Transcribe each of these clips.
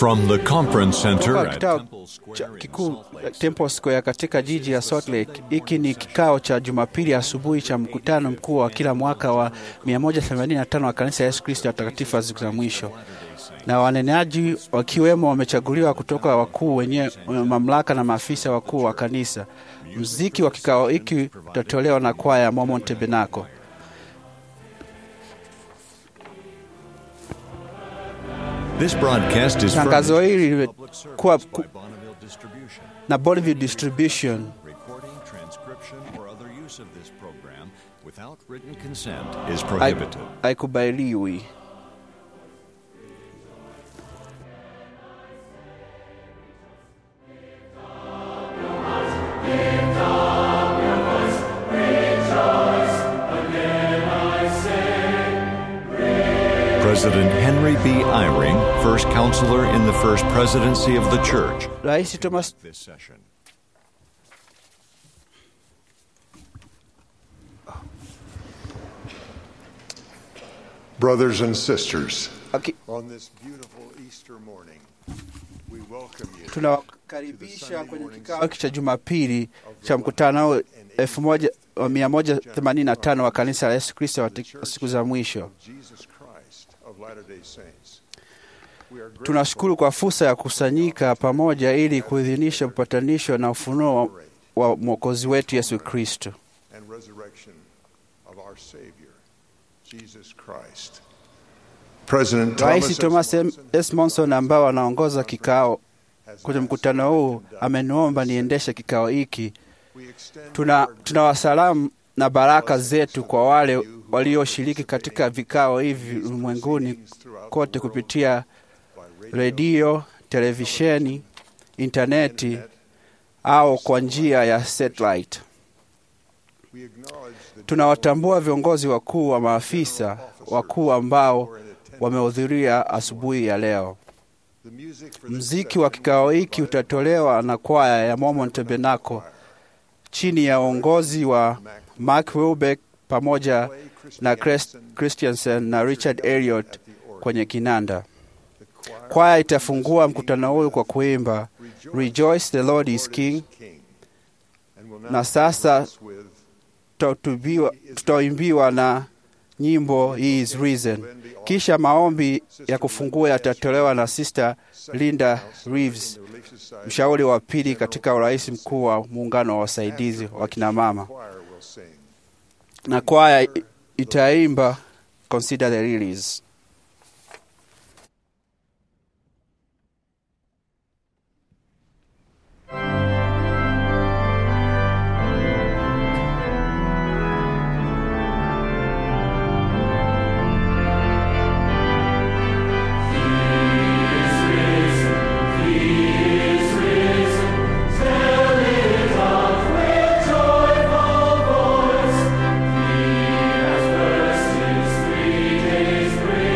From the conference center at Kikao kikuu Temple Square katika jiji ya Salt Lake. Hiki ni kikao cha Jumapili asubuhi cha mkutano mkuu wa kila mwaka wa 185 wa kanisa ya Yesu Kristo watakatifu wa siku za mwisho. Na wanenaji wakiwemo wamechaguliwa kutoka wakuu wenye mamlaka na maafisa wakuu wa kanisa. Muziki wa kikao hiki utatolewa na kwaya ya Mormon Tabernacle. This broadcast is tangazo hili kwa na Bonneville Distribution. Recording, transcription or other use of this program without written consent is prohibited. Haikubaliwi. President Henry B. Eyring, first counselor in the first presidency of the church. Rais Thomas This session. Brothers and sisters, okay. On this beautiful Easter morning, we welcome you. Tunawakaribisha kwenye kikao cha Jumapili cha mkutano 1185 wa kanisa la Yesu Kristo wa siku za mwisho. Tunashukuru kwa fursa ya kusanyika pamoja ili kuidhinisha upatanisho na ufunuo wa Mwokozi wetu Yesu Kristo. Rais Thomas S. Monson ambao anaongoza kikao kwenye mkutano huu ameniomba niendeshe kikao hiki. Tunawasalamu na baraka zetu kwa wale walioshiriki katika vikao hivi ulimwenguni kote kupitia redio, televisheni, interneti au kwa njia ya satellite. Tunawatambua viongozi wakuu wa maafisa wakuu ambao wamehudhuria asubuhi ya leo. Muziki wa kikao hiki utatolewa na kwaya ya Mormon Tabernacle chini ya uongozi wa Mark Wilbeck pamoja na Christiansen na Richard Elliot kwenye kinanda. Kwaya itafungua mkutano huu kwa kuimba Rejoice the Lord is King. Na sasa tutaimbiwa na nyimbo He is Risen. Kisha maombi ya kufungua yatatolewa na Sister Linda Reeves, mshauri wa pili katika urais mkuu wa muungano wa wasaidizi wa kina mama. Na kwaya itaimba Consider the Lilies. Praise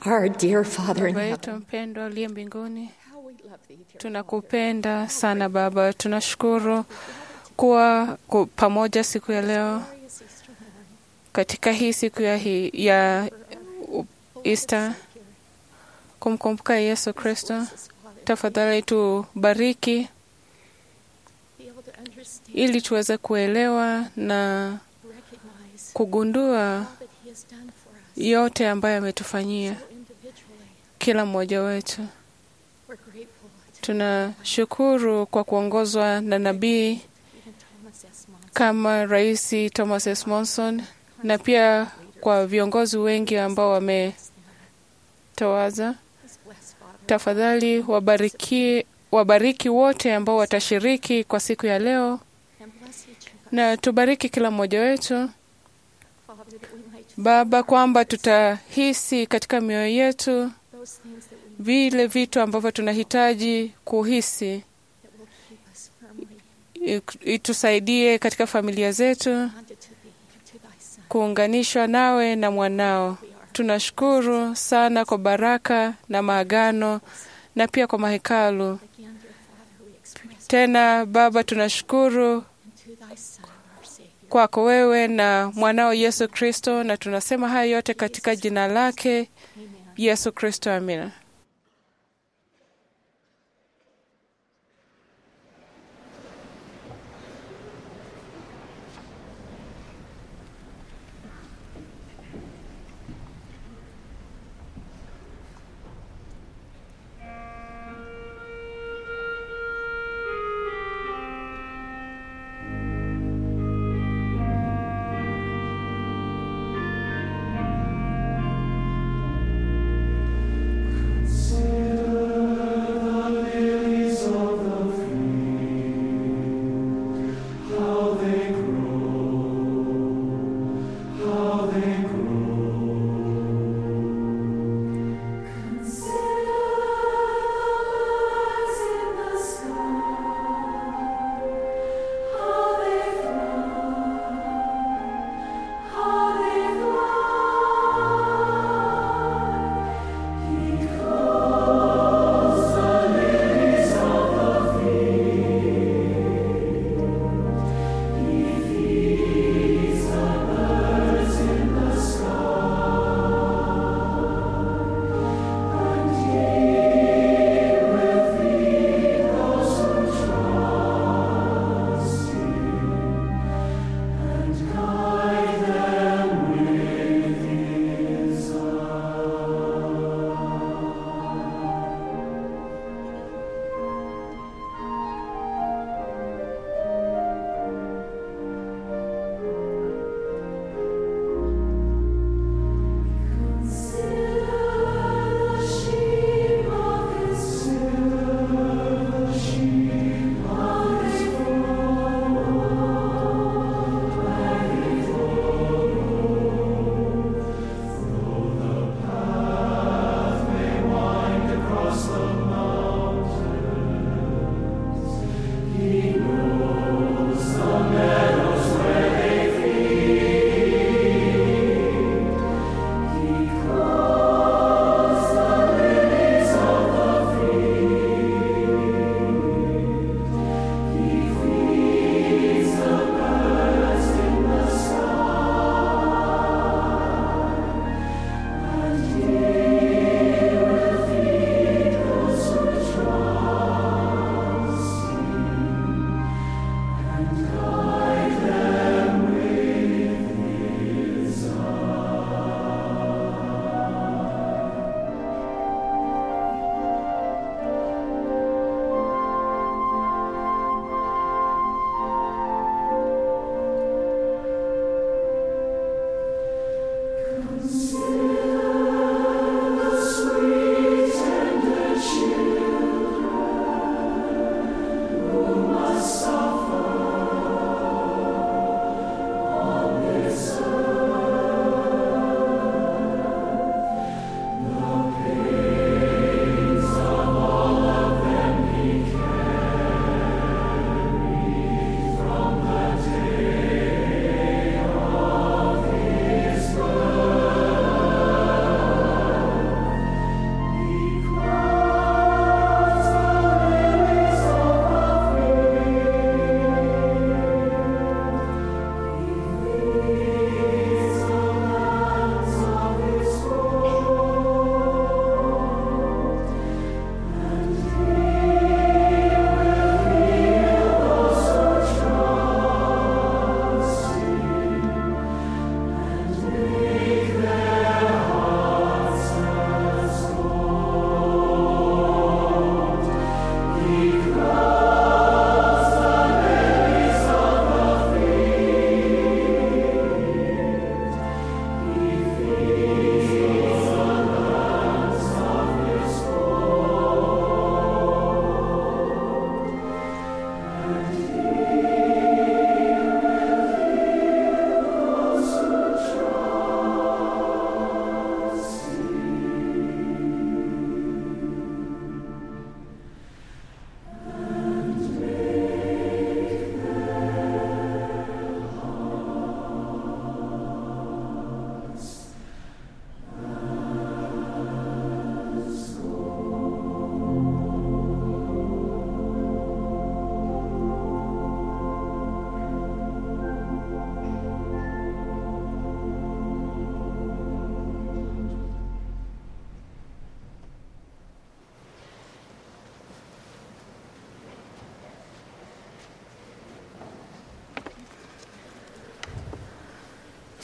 Our dear Father in Baba yetu heaven, mpendwa aliye mbinguni, how we love thee, dear tunakupenda sana Baba. Tunashukuru kuwa pamoja siku ya leo glorious Easter morning. katika hii siku ya Easter kumkumbuka Yesu Kristo. Tafadhali tubariki Be able to understand, ili tuweze kuelewa na recognize kugundua all that he has done for us yote ambayo ametufanyia individually. kila mmoja wetu. We're grateful to Tunashukuru kwa kuongozwa na nabii even Thomas S. Monson, kama Rais Thomas S. Monson na pia kwa viongozi wengi ambao wametawaza. his blessed Father, Tafadhali wabariki wote ambao watashiriki kwa siku ya leo, and bless each of us, na tubariki kila mmoja wetu Father, that we might Baba, kwamba tutahisi katika mioyo yetu those things that vile vitu ambavyo tunahitaji kuhisi, that will keep us firmly itusaidie katika familia zetu bonded to thee and to thy Son. kuunganishwa nawe na mwanao. Tunashukuru sana kwa baraka na maagano na pia kwa mahekalu. Again, dear Father, we express Tena Baba, tunashukuru and to thy Son, our Savior. kwako wewe na mwanao Yesu Kristo, na tunasema haya yote katika jina lake Amen. Yesu Kristo, amina.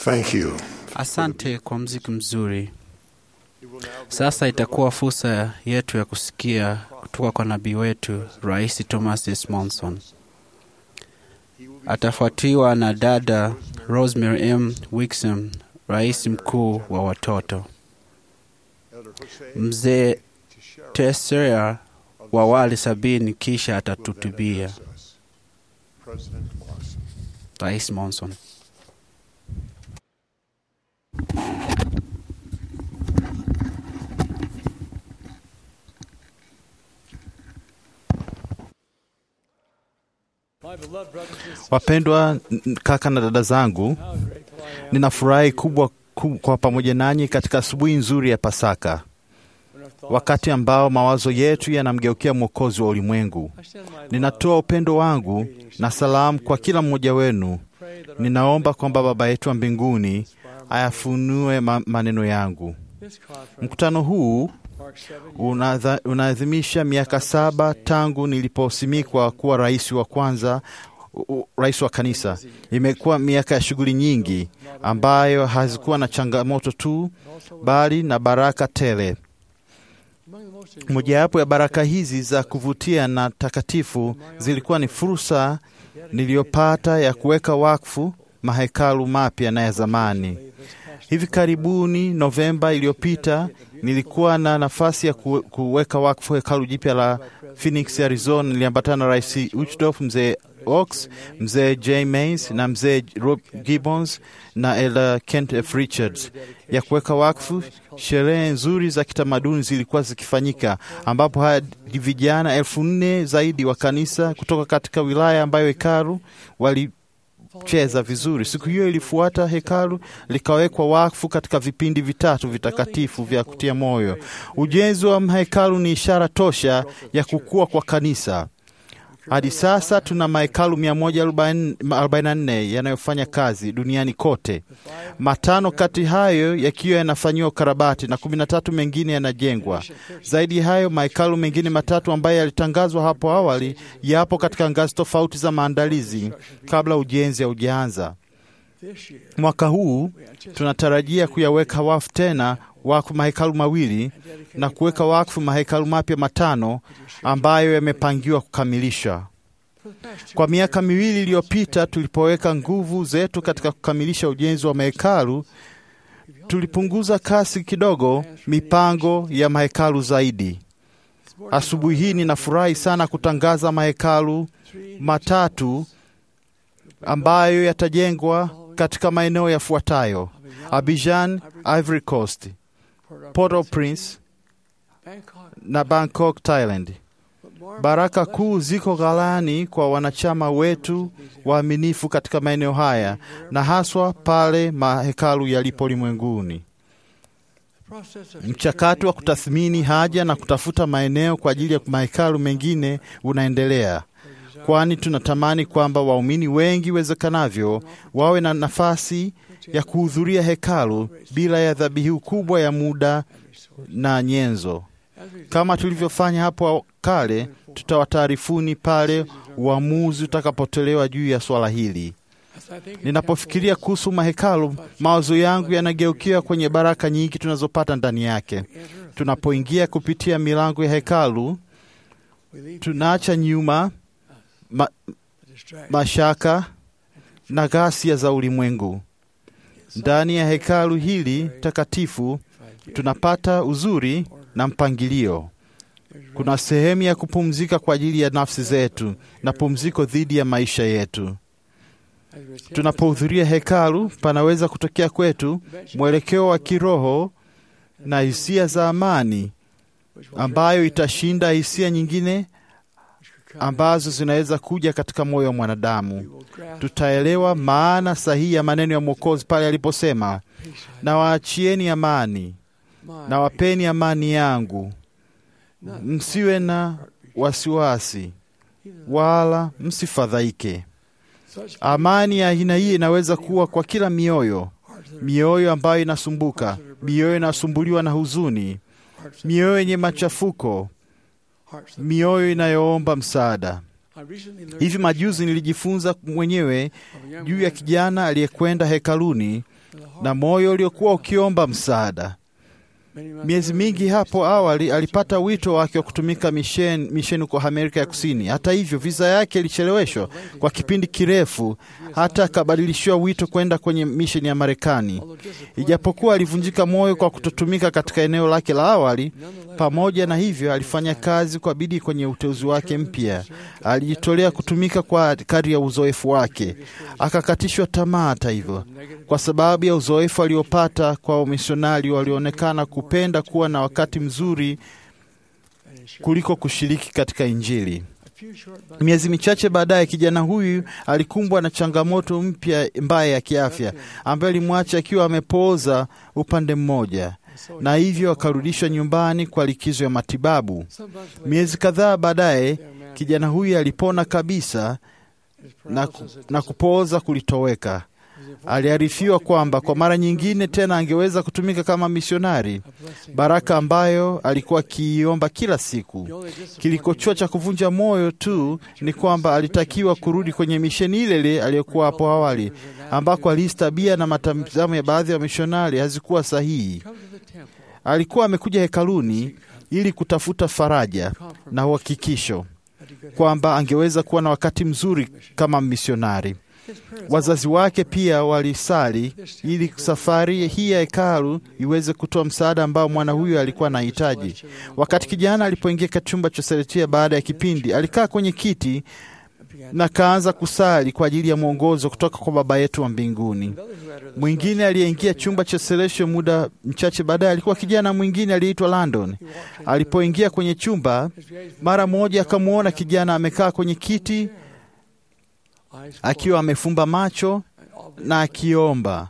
Thank you. Asante kwa mziki mzuri. Sasa itakuwa fursa yetu ya kusikia kutoka kwa nabii wetu Rais Thomas S. Monson. Atafuatiwa na dada Rosemary M. Wixom, rais mkuu wa watoto. Mzee Tesera wa wali 70 kisha atatutubia. Rais Monson. Wapendwa kaka na dada zangu, ninafurahi kubwa kwa pamoja nanyi katika asubuhi nzuri ya Pasaka, wakati ambao mawazo yetu yanamgeukia Mwokozi wa ulimwengu. Ninatoa upendo wangu na salamu kwa kila mmoja wenu. Ninaomba kwamba Baba yetu wa mbinguni ayafunue maneno yangu. Mkutano huu unaadhimisha miaka 7 tangu niliposimikwa kuwa rais wa kwanza, rais wa kanisa. Imekuwa miaka ya shughuli nyingi ambayo hazikuwa na changamoto tu, bali na baraka tele. Mojawapo ya baraka hizi za kuvutia na takatifu zilikuwa ni fursa niliyopata ya kuweka wakfu mahekalu mapya na ya zamani. Hivi karibuni, Novemba iliyopita, nilikuwa na nafasi ya kuweka wakfu hekalu jipya la Phoenix, Arizona. Niliambatana na Rais Uchtdorf, Mzee Oaks, Mzee J. Mays na Mzee Rob Gibbons na Elder Kent F. Richards. Ya kuweka wakfu, sherehe nzuri za kitamaduni zilikuwa zikifanyika, ambapo hadi vijana 4,000 zaidi wa kanisa kutoka katika wilaya ambayo hekalu walicheza vizuri. Siku hiyo ilifuata, hekalu likawekwa wakfu katika vipindi vitatu vitakatifu vya kutia moyo. Ujenzi wa hekalu ni ishara tosha ya kukua kwa kanisa. Hadi sasa tuna mahekalu 144 yanayofanya kazi duniani kote. 5 kati hayo yakiwa yanafanyiwa ukarabati na 13 mengine yanajengwa. Zaidi hayo, mahekalu mengine 3 ambayo yalitangazwa hapo awali yapo katika ngazi tofauti za maandalizi kabla ujenzi haujaanza. Mwaka huu tunatarajia kuyaweka wakfu tena wakfu mahekalu 2 na kuweka wakfu mahekalu mapya 5 ambayo yamepangiwa kukamilisha. Kwa miaka 2 iliyopita, tulipoweka nguvu zetu katika kukamilisha ujenzi wa mahekalu, tulipunguza kasi kidogo mipango ya mahekalu zaidi. Asubuhi hii ninafurahi sana kutangaza mahekalu 3 ambayo yatajengwa katika maeneo yafuatayo: Abidjan, Ivory Coast, Port-au-Prince na Bangkok, Thailand. Baraka kuu ziko ghalani kwa wanachama wetu waaminifu katika maeneo haya, na haswa pale mahekalu yalipo ulimwenguni. Mchakato wa kutathmini haja na kutafuta maeneo kwa ajili ya mahekalu mengine unaendelea, kwani tunatamani kwamba waumini wengi wezekanavyo wawe na nafasi ya kuhudhuria hekalu bila ya dhabihu kubwa ya muda na nyenzo. Kama tulivyofanya hapo kale, tutawataarifuni pale uamuzi utakapotolewa juu ya swala hili. Ninapofikiria kuhusu mahekalu, mawazo yangu yanageukia kwenye baraka nyingi tunazopata ndani yake. Tunapoingia kupitia milango ya hekalu, tunaacha nyuma mashaka na ghasia za ulimwengu. Ndani ya hekalu hili takatifu tunapata uzuri na mpangilio. Kuna sehemu ya kupumzika kwa ajili ya nafsi zetu na pumziko dhidi ya maisha yetu. Tunapohudhuria hekalu, panaweza kutokea kwetu mwelekeo wa kiroho na hisia za amani ambayo itashinda hisia nyingine ambazo zinaweza kuja katika moyo wa mwanadamu. Tutaelewa maana sahihi ya maneno ya Mwokozi pale aliposema, na waachieni amani, na wapeni amani yangu, msiwe na wasiwasi wala msifadhaike. Amani ya aina hii inaweza kuwa kwa kila mioyo ambayo inasumbuka, mioyo inasumbuliwa na huzuni, mioyo yenye machafuko, mioyo inayoomba msaada. Hivi majuzi nilijifunza mwenyewe juu ya kijana aliyekwenda hekaluni na moyo uliokuwa ukiomba msaada. Miezi mingi hapo awali alipata wito wake wa kutumika misheni kwa Amerika ya Kusini. Hata hivyo, visa yake ilicheleweshwa kwa kipindi kirefu, hata akabadilishiwa wito kwenda kwenye misheni ya Marekani. Ijapokuwa alivunjika moyo kwa kutotumika katika eneo lake la awali, pamoja na hivyo alifanya kazi kwa bidii kwenye uteuzi wake mpya. Alijitolea kutumika kwa kadri ya uzoefu wake. Akakatishwa tamaa hata hivyo, kwa sababu ya uzoefu aliopata kwa wamisionari walioonekana kupenda kuwa na wakati mzuri kuliko kushiriki katika Injili. Miezi michache baadaye, kijana huyu alikumbwa na changamoto mpya mbaya ya kiafya ambayo alimwacha akiwa amepooza upande mmoja, na hivyo akarudishwa nyumbani kwa likizo ya matibabu. Miezi kadhaa baadaye, kijana huyu alipona kabisa na kupooza kulitoweka. Aliarifiwa kwamba kwa mara nyingine tena angeweza kutumika kama misionari, baraka ambayo alikuwa akiiomba kila siku. Kilikochoa cha kuvunja moyo tu ni kwamba alitakiwa kurudi kwenye misheni ile ile aliyokuwa hapo awali, ambako alihisi tabia na matazamo ya baadhi ya misionari hazikuwa sahihi. Alikuwa amekuja hekaluni ili kutafuta faraja na uhakikisho kwamba angeweza kuwa na wakati mzuri kama misionari. Wazazi wake pia walisali ili safari hii ya hekalu iweze kutoa msaada ambao mwana huyo alikuwa anahitaji. Wakati kijana alipoingia katika chumba cha Celestia baada ya kipindi, alikaa kwenye kiti na kaanza kusali kwa ajili ya mwongozo kutoka kwa Baba yetu wa mbinguni. Mwingine aliyeingia chumba cha Celestia muda mchache baadaye alikuwa kijana mwingine aliyeitwa Landon. Alipoingia kwenye chumba, mara moja akamwona kijana amekaa kwenye kiti akiwa amefumba macho na akiomba.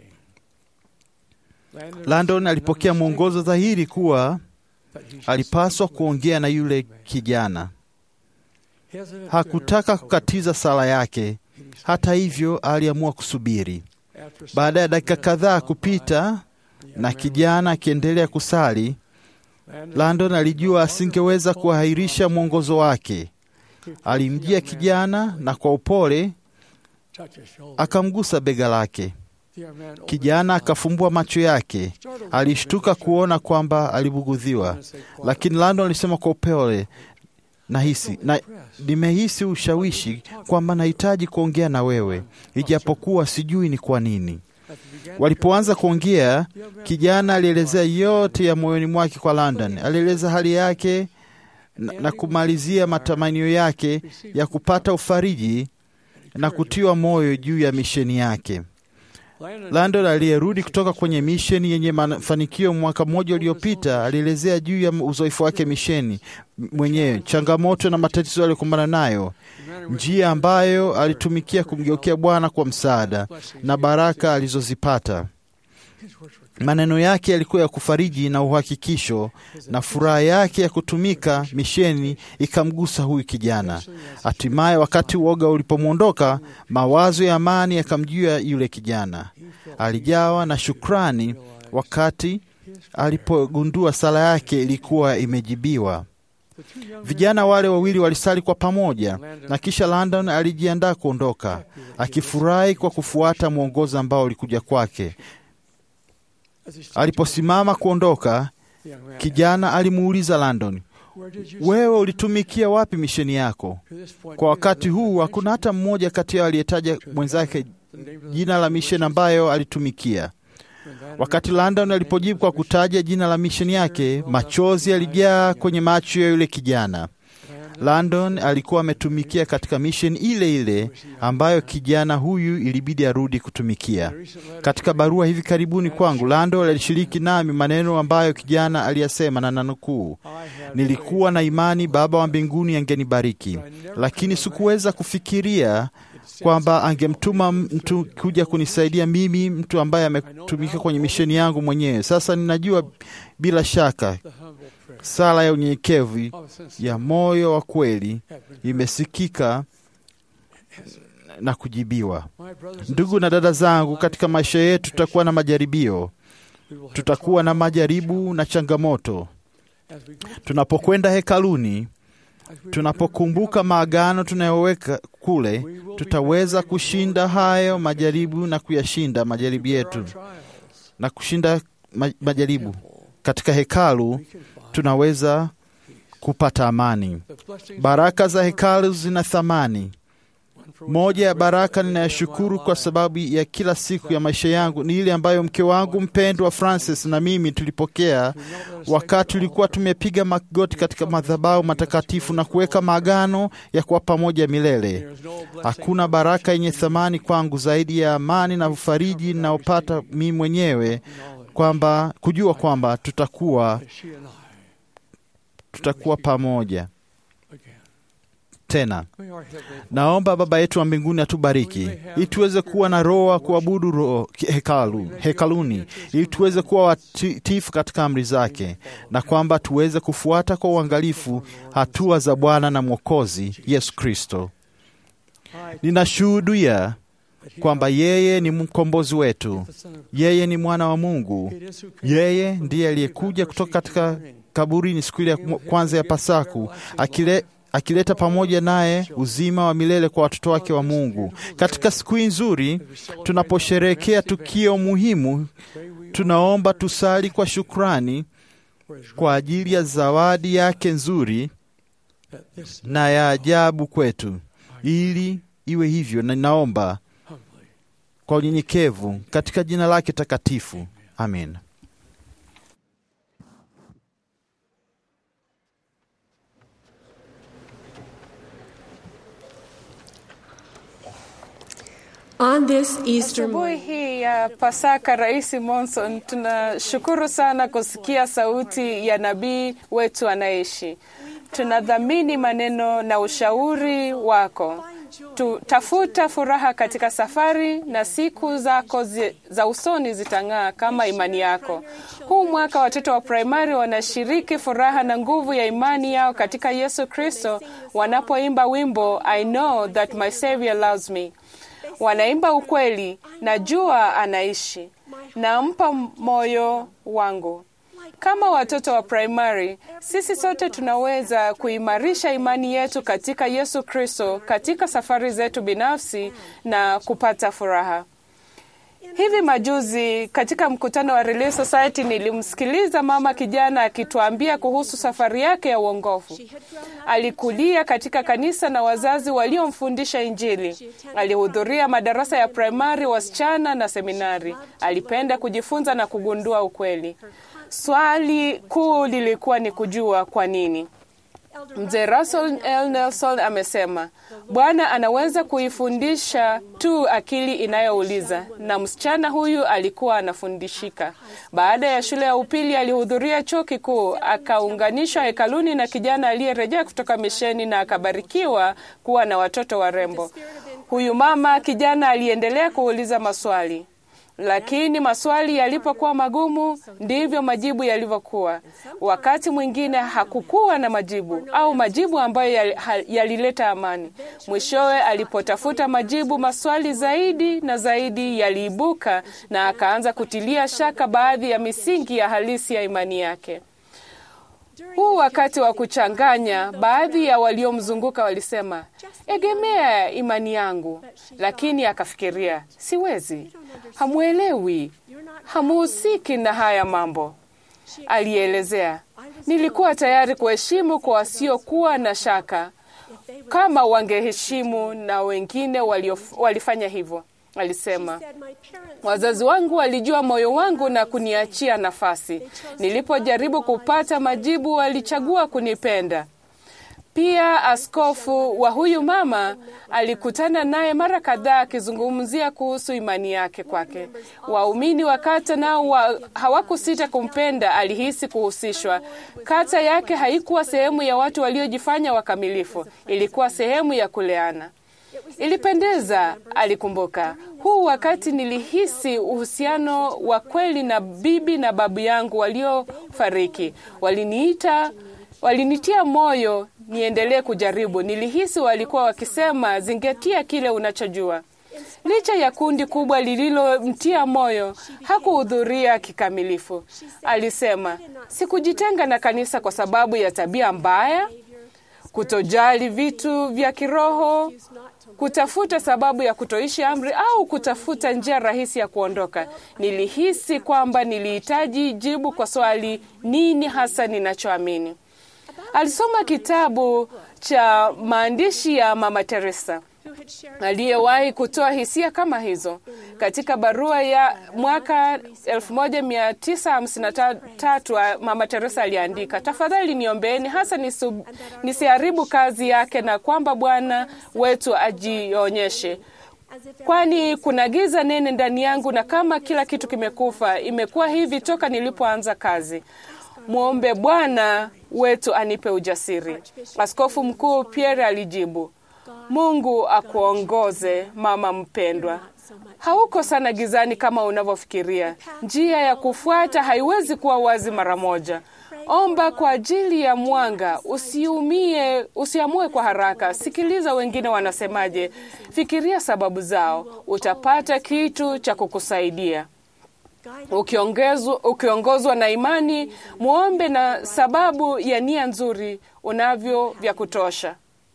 Landon alipokea mwongozo dhahiri kuwa alipaswa kuongea na yule kijana. Hakutaka kukatiza sala yake. Hata hivyo, aliamua kusubiri. Baada ya dakika kadhaa kupita na kijana akiendelea kusali, Landon alijua asingeweza kuahirisha mwongozo wake. Alimjia kijana na kwa upole akamgusa bega lake. Kijana akafumbua macho yake. Alishtuka kuona kwamba alibugudhiwa, lakini Landon alisema kwa upole, nimehisi ushawishi kwamba nahitaji kuongea na wewe, ijapokuwa sijui ni kwa nini. Walipoanza kuongea, kijana alielezea yote ya moyoni mwake kwa Landon. Alieleza hali yake na kumalizia matamanio yake ya kupata ufariji na kutiwa moyo juu ya misheni yake. Landon aliyerudi kutoka kwenye misheni yenye mafanikio mwaka mmoja uliopita alielezea juu ya uzoefu wake misheni mwenyewe, changamoto na matatizo aliyokumbana nayo, njia ambayo alitumikia kumgeukia Bwana kwa msaada na baraka alizozipata. Maneno yake yalikuwa ya kufariji na uhakikisho, na furaha yake ya kutumika misheni ikamgusa huyu kijana. Hatimaye, wakati uoga ulipomwondoka, mawazo ya amani yakamjia yule kijana. Alijawa na shukrani wakati alipogundua sala yake ilikuwa imejibiwa. Vijana wale wawili walisali kwa pamoja, na kisha Landon alijiandaa kuondoka, akifurahi kwa kufuata mwongozo ambao ulikuja kwake. Aliposimama kuondoka, kijana alimuuliza Landon, wewe ulitumikia wapi misheni yako? Kwa wakati huu hakuna hata mmoja kati yao aliyetaja mwenzake jina la misheni ambayo alitumikia. Wakati Landon alipojibu kwa kutaja jina la misheni yake, machozi yalijaa kwenye macho ya yule kijana. Landon alikuwa ametumikia katika misheni ile ile ambayo kijana huyu ilibidi arudi kutumikia. Katika barua hivi karibuni kwangu, Landon alishiriki nami maneno ambayo kijana aliyasema, na nanukuu, nilikuwa na imani Baba wa mbinguni angenibariki, lakini sikuweza kufikiria kwamba angemtuma mtu kuja kunisaidia mimi, mtu ambaye ametumika kwenye misheni yangu mwenyewe. Sasa ninajua bila shaka sala ya unyenyekevu ya moyo wa kweli imesikika na kujibiwa. Ndugu na dada zangu, katika maisha yetu tutakuwa na majaribio, tutakuwa na majaribu na changamoto. Tunapokwenda hekaluni, Tunapokumbuka maagano tunayoweka kule, tutaweza kushinda hayo majaribu na kuyashinda majaribu yetu na kushinda majaribu. Katika hekalu tunaweza kupata amani. Baraka za hekalu zina thamani. Moja ya baraka ninayoshukuru kwa sababu ya kila siku ya maisha yangu ni ile ambayo mke wangu mpendwa Francis na mimi tulipokea wakati tulikuwa tumepiga magoti katika madhabahu matakatifu na kuweka maagano ya kuwa pamoja milele. Hakuna baraka yenye thamani kwangu zaidi ya amani na ufariji ninaopata mimi mwenyewe kujua kwamba tutakuwa pamoja tena. Naomba Baba yetu wa mbinguni atubariki ili tuweze kuwa na roho wa kuabudu hekaluni, ili tuweze kuwa watiifu katika amri zake, na kwamba tuweze kufuata kwa uangalifu hatua za Bwana na Mwokozi Yesu Kristo. Ninashuhudia kwamba yeye ni mkombozi wetu, yeye ni mwana wa Mungu, yeye ndiye aliyekuja kutoka katika kaburini siku ile ya kwanza ya Pasaku, akileta pamoja naye uzima wa milele kwa watoto wake wa Mungu. Katika siku nzuri tunaposherehekea tukio muhimu, tunaomba tusali kwa shukrani kwa ajili ya zawadi yake nzuri na ya ajabu kwetu, ili iwe hivyo. Na ninaomba kwa unyenyekevu katika jina lake takatifu. Amen. On this Easter Asubuhi hii ya Pasaka, Rais Monson, tunashukuru sana kusikia sauti ya nabii wetu anaishi. Tunadhamini maneno na ushauri wako. Tafuta furaha katika safari na siku zako za usoni zitang'aa kama imani yako. Huu mwaka watoto wa primary wanashiriki furaha na nguvu ya imani yao katika Yesu Kristo wanapoimba wimbo I know that my Savior loves me. Wanaimba ukweli, najua anaishi, nampa moyo wangu. Kama watoto wa primary, sisi sote tunaweza kuimarisha imani yetu katika Yesu Kristo katika safari zetu binafsi na kupata furaha. Hivi majuzi katika mkutano wa Relief Society nilimsikiliza mama kijana akituambia kuhusu safari yake ya uongofu. Alikulia katika kanisa na wazazi waliomfundisha Injili. Alihudhuria madarasa ya primary, wasichana na seminari. Alipenda kujifunza na kugundua ukweli. Swali kuu lilikuwa ni kujua kwa nini. Mzee Russell L. Nelson amesema, Bwana anaweza kuifundisha tu akili inayouliza, na msichana huyu alikuwa anafundishika. Baada ya shule ya upili alihudhuria chuo kikuu, akaunganishwa hekaluni na kijana aliyerejea kutoka misheni na akabarikiwa kuwa na watoto warembo. Huyu mama kijana aliendelea kuuliza maswali. Lakini maswali yalipokuwa magumu, ndivyo majibu yalivyokuwa. Wakati mwingine hakukuwa na majibu au majibu ambayo yalileta amani. Mwishowe alipotafuta majibu, maswali zaidi na zaidi yaliibuka na akaanza kutilia shaka baadhi ya misingi ya halisi ya imani yake. Huu wakati wa kuchanganya, baadhi ya waliomzunguka walisema, egemea imani yangu. Lakini akafikiria, siwezi, hamuelewi, hamuhusiki na haya mambo. Alielezea, nilikuwa tayari kuheshimu kwa wasiokuwa na shaka kama wangeheshimu na wengine walifanya hivyo. Alisema, wazazi wangu walijua moyo wangu na kuniachia nafasi. Nilipojaribu kupata majibu, walichagua kunipenda. Pia askofu wa huyu mama alikutana naye mara kadhaa akizungumzia kuhusu imani yake kwake. Waumini wa kata nao hawakusita kumpenda. Alihisi kuhusishwa. Kata yake haikuwa sehemu ya watu waliojifanya wakamilifu, ilikuwa sehemu ya kuleana. Ilipendeza, alikumbuka. Huu wakati nilihisi uhusiano wa kweli na bibi na babu yangu waliofariki. Walinitia moyo niendelee kujaribu. Nilihisi walikuwa wakisema, zingatia kile unachojua. Licha ya kundi kubwa lililomtia moyo, hakuhudhuria kikamilifu. Alisema, sikujitenga na kanisa kwa sababu ya tabia mbaya. kutojali vitu vya kiroho, kutafuta sababu ya kutoishi amri au kutafuta njia rahisi ya kuondoka. Nilihisi kwamba nilihitaji jibu kwa swali, nini hasa ninachoamini? Alisoma kitabu cha maandishi ya Mama Teresa aliyewahi kutoa hisia kama hizo. Katika barua ya mwaka 1953 Mama Teresa aliandika, tafadhali niombeeni hasa nisiharibu kazi yake na kwamba Bwana wetu ajionyeshe, kwani kuna giza nene ndani yangu na kama kila kitu kimekufa. Imekuwa hivi toka nilipoanza kazi. Muombe Bwana wetu anipe ujasiri. Askofu Mkuu Pierre alijibu, Mungu akuongoze mama mpendwa. Hauko sana gizani kama unavyofikiria. Njia ya kufuata haiwezi kuwa wazi mara moja. Omba kwa ajili ya mwanga, usiamue kwa haraka. Sikiliza wengine wanasemaje, fikiria sababu zao. Utapata kitu cha kukusaidia. Ukiongozwa na imani, muombe na sababu ya nia nzuri unavyo vya kutosha.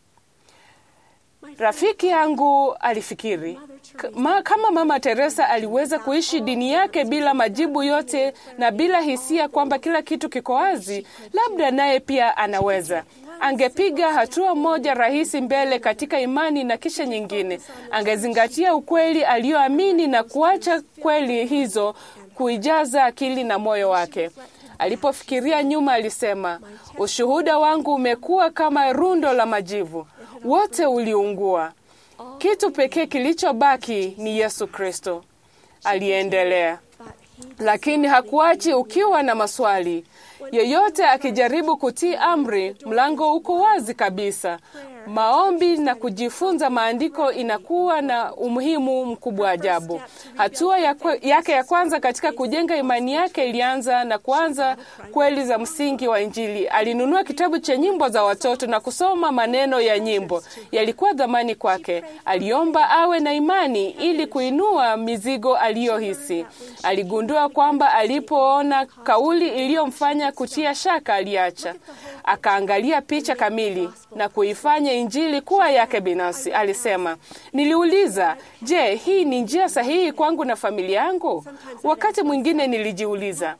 Rafiki yangu alifikiri, kama Mama Teresa aliweza kuishi dini yake bila majibu yote na bila hisia kwamba kila kitu kiko wazi, labda naye pia anaweza. Angepiga hatua moja rahisi mbele katika imani na kisha nyingine. Angezingatia ukweli alioamini na kuacha kweli hizo kuijaza akili na moyo wake. Alipofikiria nyuma alisema, ushuhuda wangu umekuwa kama rundo la majivu. Wote uliungua. Kitu pekee kilichobaki ni Yesu Kristo. Aliendelea. Lakini hakuachi ukiwa na maswali. Yeyote akijaribu kutii amri, mlango uko wazi kabisa. Maombi na kujifunza maandiko inakuwa na umuhimu mkubwa ajabu. Hatua yake ya kwanza katika kujenga imani yake ilianza na kuanza kweli za msingi wa Injili. Alinunua kitabu cha nyimbo za watoto na kusoma maneno ya nyimbo. Yalikuwa dhamani kwake. Aliomba awe na imani ili kuinua mizigo aliyohisi. Aligundua kwamba alipoona kauli iliyomfanya kutia shaka aliacha. Akaangalia picha kamili na kuifanya Injili kuwa yake binafsi. Alisema, niliuliza, je, hii ni njia sahihi kwangu na familia yangu? Wakati mwingine nilijiuliza,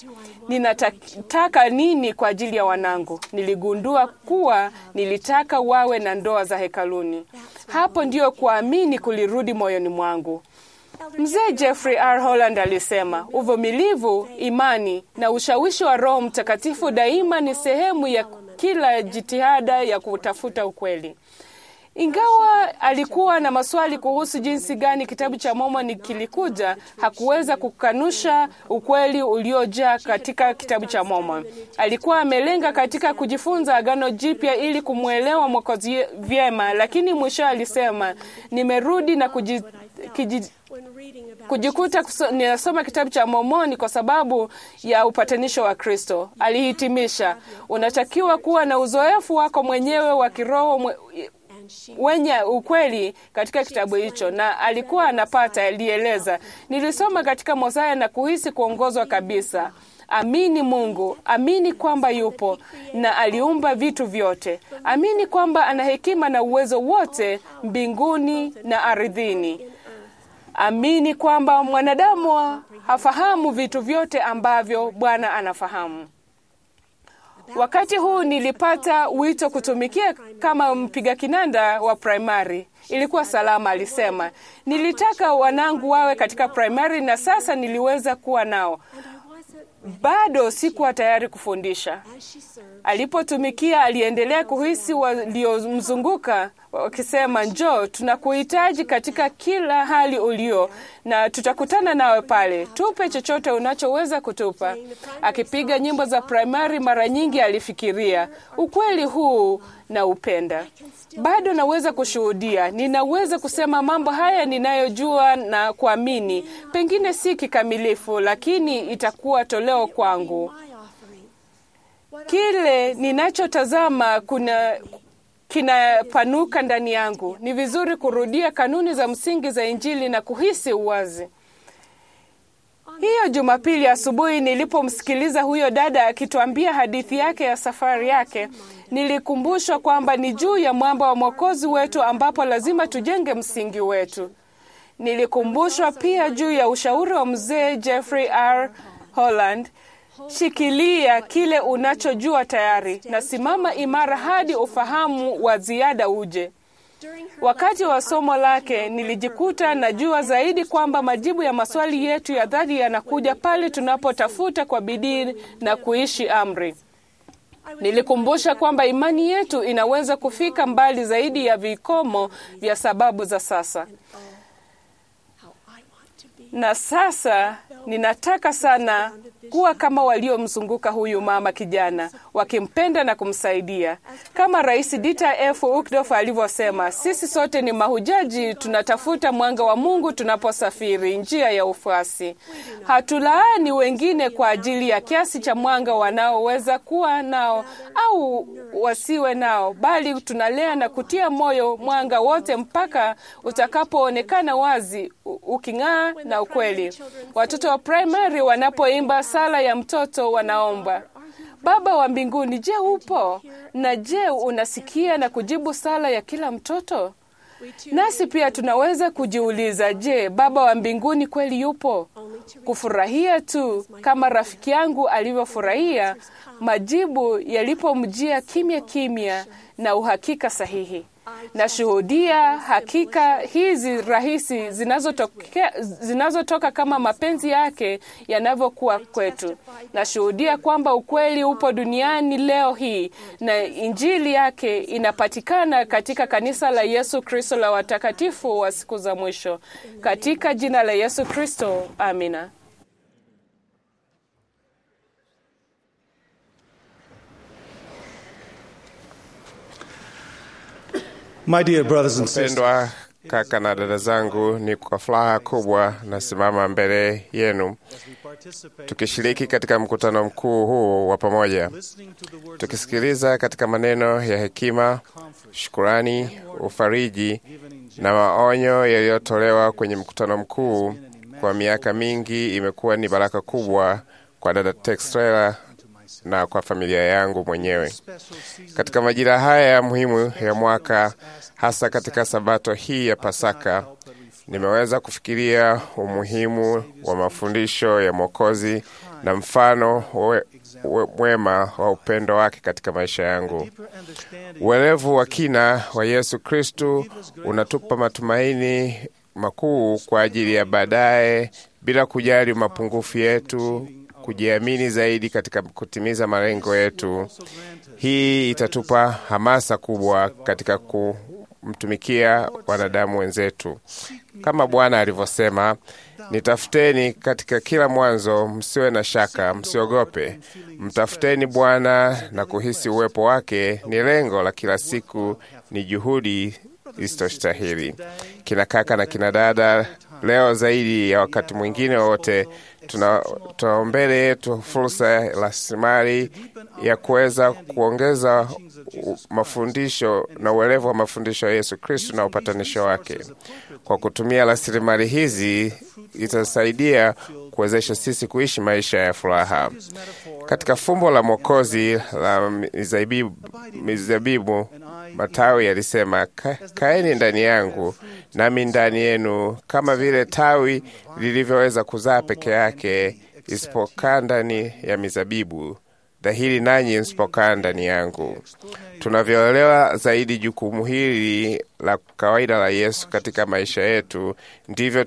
ninataka nini kwa ajili ya wanangu? Niligundua kuwa nilitaka wawe na ndoa za hekaluni. Hapo ndio kuamini kulirudi moyoni mwangu. Mzee Jeffrey R. Holland alisema, uvumilivu, imani na ushawishi wa Roho Mtakatifu daima ni sehemu ya kila jitihada ya kutafuta ukweli. Ingawa alikuwa na maswali kuhusu jinsi gani kitabu cha Mormoni kilikuja, hakuweza kukanusha ukweli uliojaa katika kitabu cha Mormoni. Alikuwa amelenga katika kujifunza Agano Jipya ili kumwelewa Mwokozi vyema, lakini mwisho alisema, nimerudi na kujikuta ninasoma kitabu cha Mormoni kwa sababu ya upatanisho wa Kristo. Alihitimisha, unatakiwa kuwa na uzoefu wako mwenyewe wa kiroho wenye ukweli katika kitabu hicho, na alikuwa anapata. Alieleza, nilisoma katika Mosaya na kuhisi kuongozwa kabisa. Amini Mungu, amini kwamba yupo na aliumba vitu vyote. Amini kwamba ana hekima na uwezo wote mbinguni na ardhini. Amini kwamba mwanadamu hafahamu vitu vyote ambavyo Bwana anafahamu. Wakati huu nilipata wito kutumikia kama mpiga kinanda wa primary. Ilikuwa salama, alisema. Nilitaka wanangu wawe katika primary na sasa niliweza kuwa nao. Bado sikuwa tayari kufundisha. Alipotumikia aliendelea kuhisi waliomzunguka wakisema, njoo, tunakuhitaji katika kila hali ulio na tutakutana nawe pale. Tupe chochote unachoweza kutupa. Akipiga nyimbo za primary mara nyingi alifikiria, ukweli huu na upenda. Bado naweza kushuhudia, ninaweza kusema mambo haya ninayojua na kuamini. Pengine si kikamilifu, lakini itakuwa toleo kwangu. Kile ninachotazama kinapanuka ndani yangu. Ni vizuri kurudia kanuni za msingi za Injili na kuhisi uwazi. Hiyo Jumapili asubuhi nilipomsikiliza huyo dada akituambia hadithi yake ya safari yake, nilikumbushwa kwamba ni juu ya mwamba wa Mwokozi wetu ambapo lazima tujenge msingi wetu. Nilikumbushwa pia juu ya ushauri wa mzee Jeffrey R. Holland, shikilia kile unachojua tayari na simama imara hadi ufahamu wa ziada uje. Wakati wa somo lake nilijikuta najua zaidi kwamba majibu ya maswali yetu ya dhati yanakuja pale tunapotafuta kwa bidii na kuishi amri. Nilikumbusha kwamba imani yetu inaweza kufika mbali zaidi ya vikomo vya sababu za sasa. Na sasa ninataka sana kuwa kama waliomzunguka huyu mama kijana, wakimpenda na kumsaidia. Kama Rais Dieter F. Uchtdorf alivyosema, sisi sote ni mahujaji, tunatafuta mwanga wa Mungu tunaposafiri njia ya ufuasi. Hatulaani wengine kwa ajili ya kiasi cha mwanga wanaoweza kuwa nao au wasiwe nao, bali tunalea na kutia moyo mwanga wote mpaka utakapoonekana wazi uking'aa na ukweli. Watoto wa primary wanapoimba sala ya mtoto wanaomba, Baba wa mbinguni, je, upo? Na je, unasikia na kujibu sala ya kila mtoto? Nasi pia tunaweza kujiuliza, je, Baba wa mbinguni kweli yupo? Kufurahia tu kama rafiki yangu alivyofurahia majibu yalipomjia kimya kimya na uhakika sahihi. Nashuhudia hakika hizi rahisi zinazotoka kama mapenzi yake yanavyokuwa kwetu. Nashuhudia kwamba ukweli upo duniani leo hii na injili yake inapatikana katika kanisa la Yesu Kristo la watakatifu wa siku za mwisho. Katika jina la Yesu Kristo, amina. My dear brothers and sisters, Mpendwa kaka na dada zangu, ni kwa furaha kubwa nasimama mbele yenu tukishiriki katika mkutano mkuu huu wa pamoja, tukisikiliza katika maneno ya hekima, shukurani, ufariji na maonyo yaliyotolewa kwenye mkutano mkuu. Kwa miaka mingi imekuwa ni baraka kubwa kwa dada Textrela na kwa familia yangu mwenyewe. Katika majira haya muhimu ya mwaka, hasa katika sabato hii ya Pasaka, nimeweza kufikiria umuhimu wa mafundisho ya Mwokozi na mfano mwema wa upendo wake katika maisha yangu. Uelevu wa kina wa Yesu Kristo unatupa matumaini makuu kwa ajili ya baadaye, bila kujali mapungufu yetu, kujiamini zaidi katika kutimiza malengo yetu. Hii itatupa hamasa kubwa katika kumtumikia wanadamu wenzetu. Kama Bwana alivyosema, nitafuteni katika kila mwanzo, msiwe na shaka, msiogope. Mtafuteni Bwana na kuhisi uwepo wake ni lengo la kila siku, ni juhudi isitostahili. Kina kaka na kina dada, leo zaidi ya wakati mwingine wote tuna mbele yetu fursa rasilimali ya kuweza kuongeza mafundisho na uelevu wa mafundisho ya Yesu Kristo na upatanisho wake. Kwa kutumia rasilimali hizi itasaidia kuwezesha sisi kuishi maisha ya furaha. Katika fumbo la Mwokozi la mizabibu, matawi yalisema, kaeni ndani yangu nami ndani yenu, kama vile tawi lilivyoweza kuzaa peke yake isipokaa ndani ya mizabibu, dhahiri nanyi msipokaa ndani yangu. Tunavyoelewa zaidi jukumu hili la kawaida la Yesu katika maisha yetu, ndivyo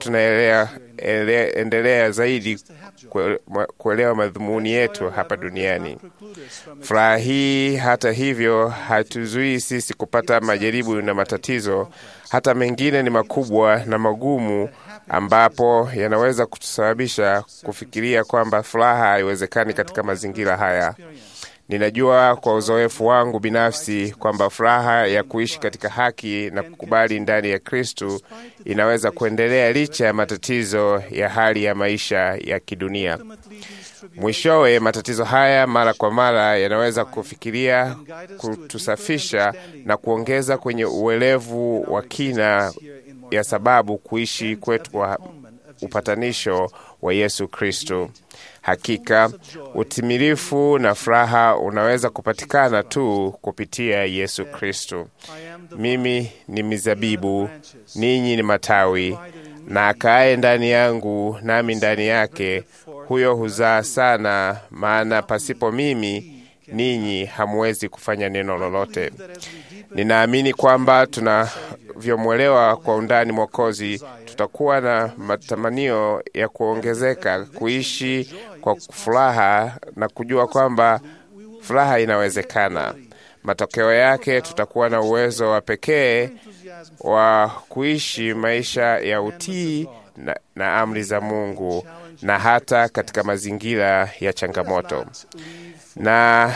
tunaendelea zaidi kuelewa madhumuni yetu hapa duniani. Furaha hii hata hivyo hatuzuii sisi kupata majaribu na matatizo, hata mengine ni makubwa na magumu, ambapo yanaweza kutusababisha kufikiria kwamba furaha haiwezekani katika mazingira haya. Ninajua kwa uzoefu wangu binafsi kwamba furaha ya kuishi katika haki na kukubali ndani ya Kristo inaweza kuendelea licha ya matatizo ya hali ya maisha ya kidunia. Mwishowe, matatizo haya mara kwa mara yanaweza kufikiria kutusafisha na kuongeza kwenye uelevu wa kina ya sababu kuishi kwetu upatanisho wa Yesu Kristo. Hakika utimilifu na furaha unaweza kupatikana tu kupitia Yesu Kristo. Mimi ni mizabibu, ninyi ni matawi, na akaaye ndani yangu nami ndani yake, huyo huzaa sana, maana pasipo mimi ninyi hamwezi kufanya neno lolote. Ninaamini kwamba tunavyomwelewa kwa undani Mwokozi, tutakuwa na matamanio ya kuongezeka, kuishi kwa furaha na kujua kwamba furaha inawezekana. Matokeo yake tutakuwa na uwezo wa pekee wa kuishi maisha ya utii na amri za Mungu, na hata katika mazingira ya changamoto. Na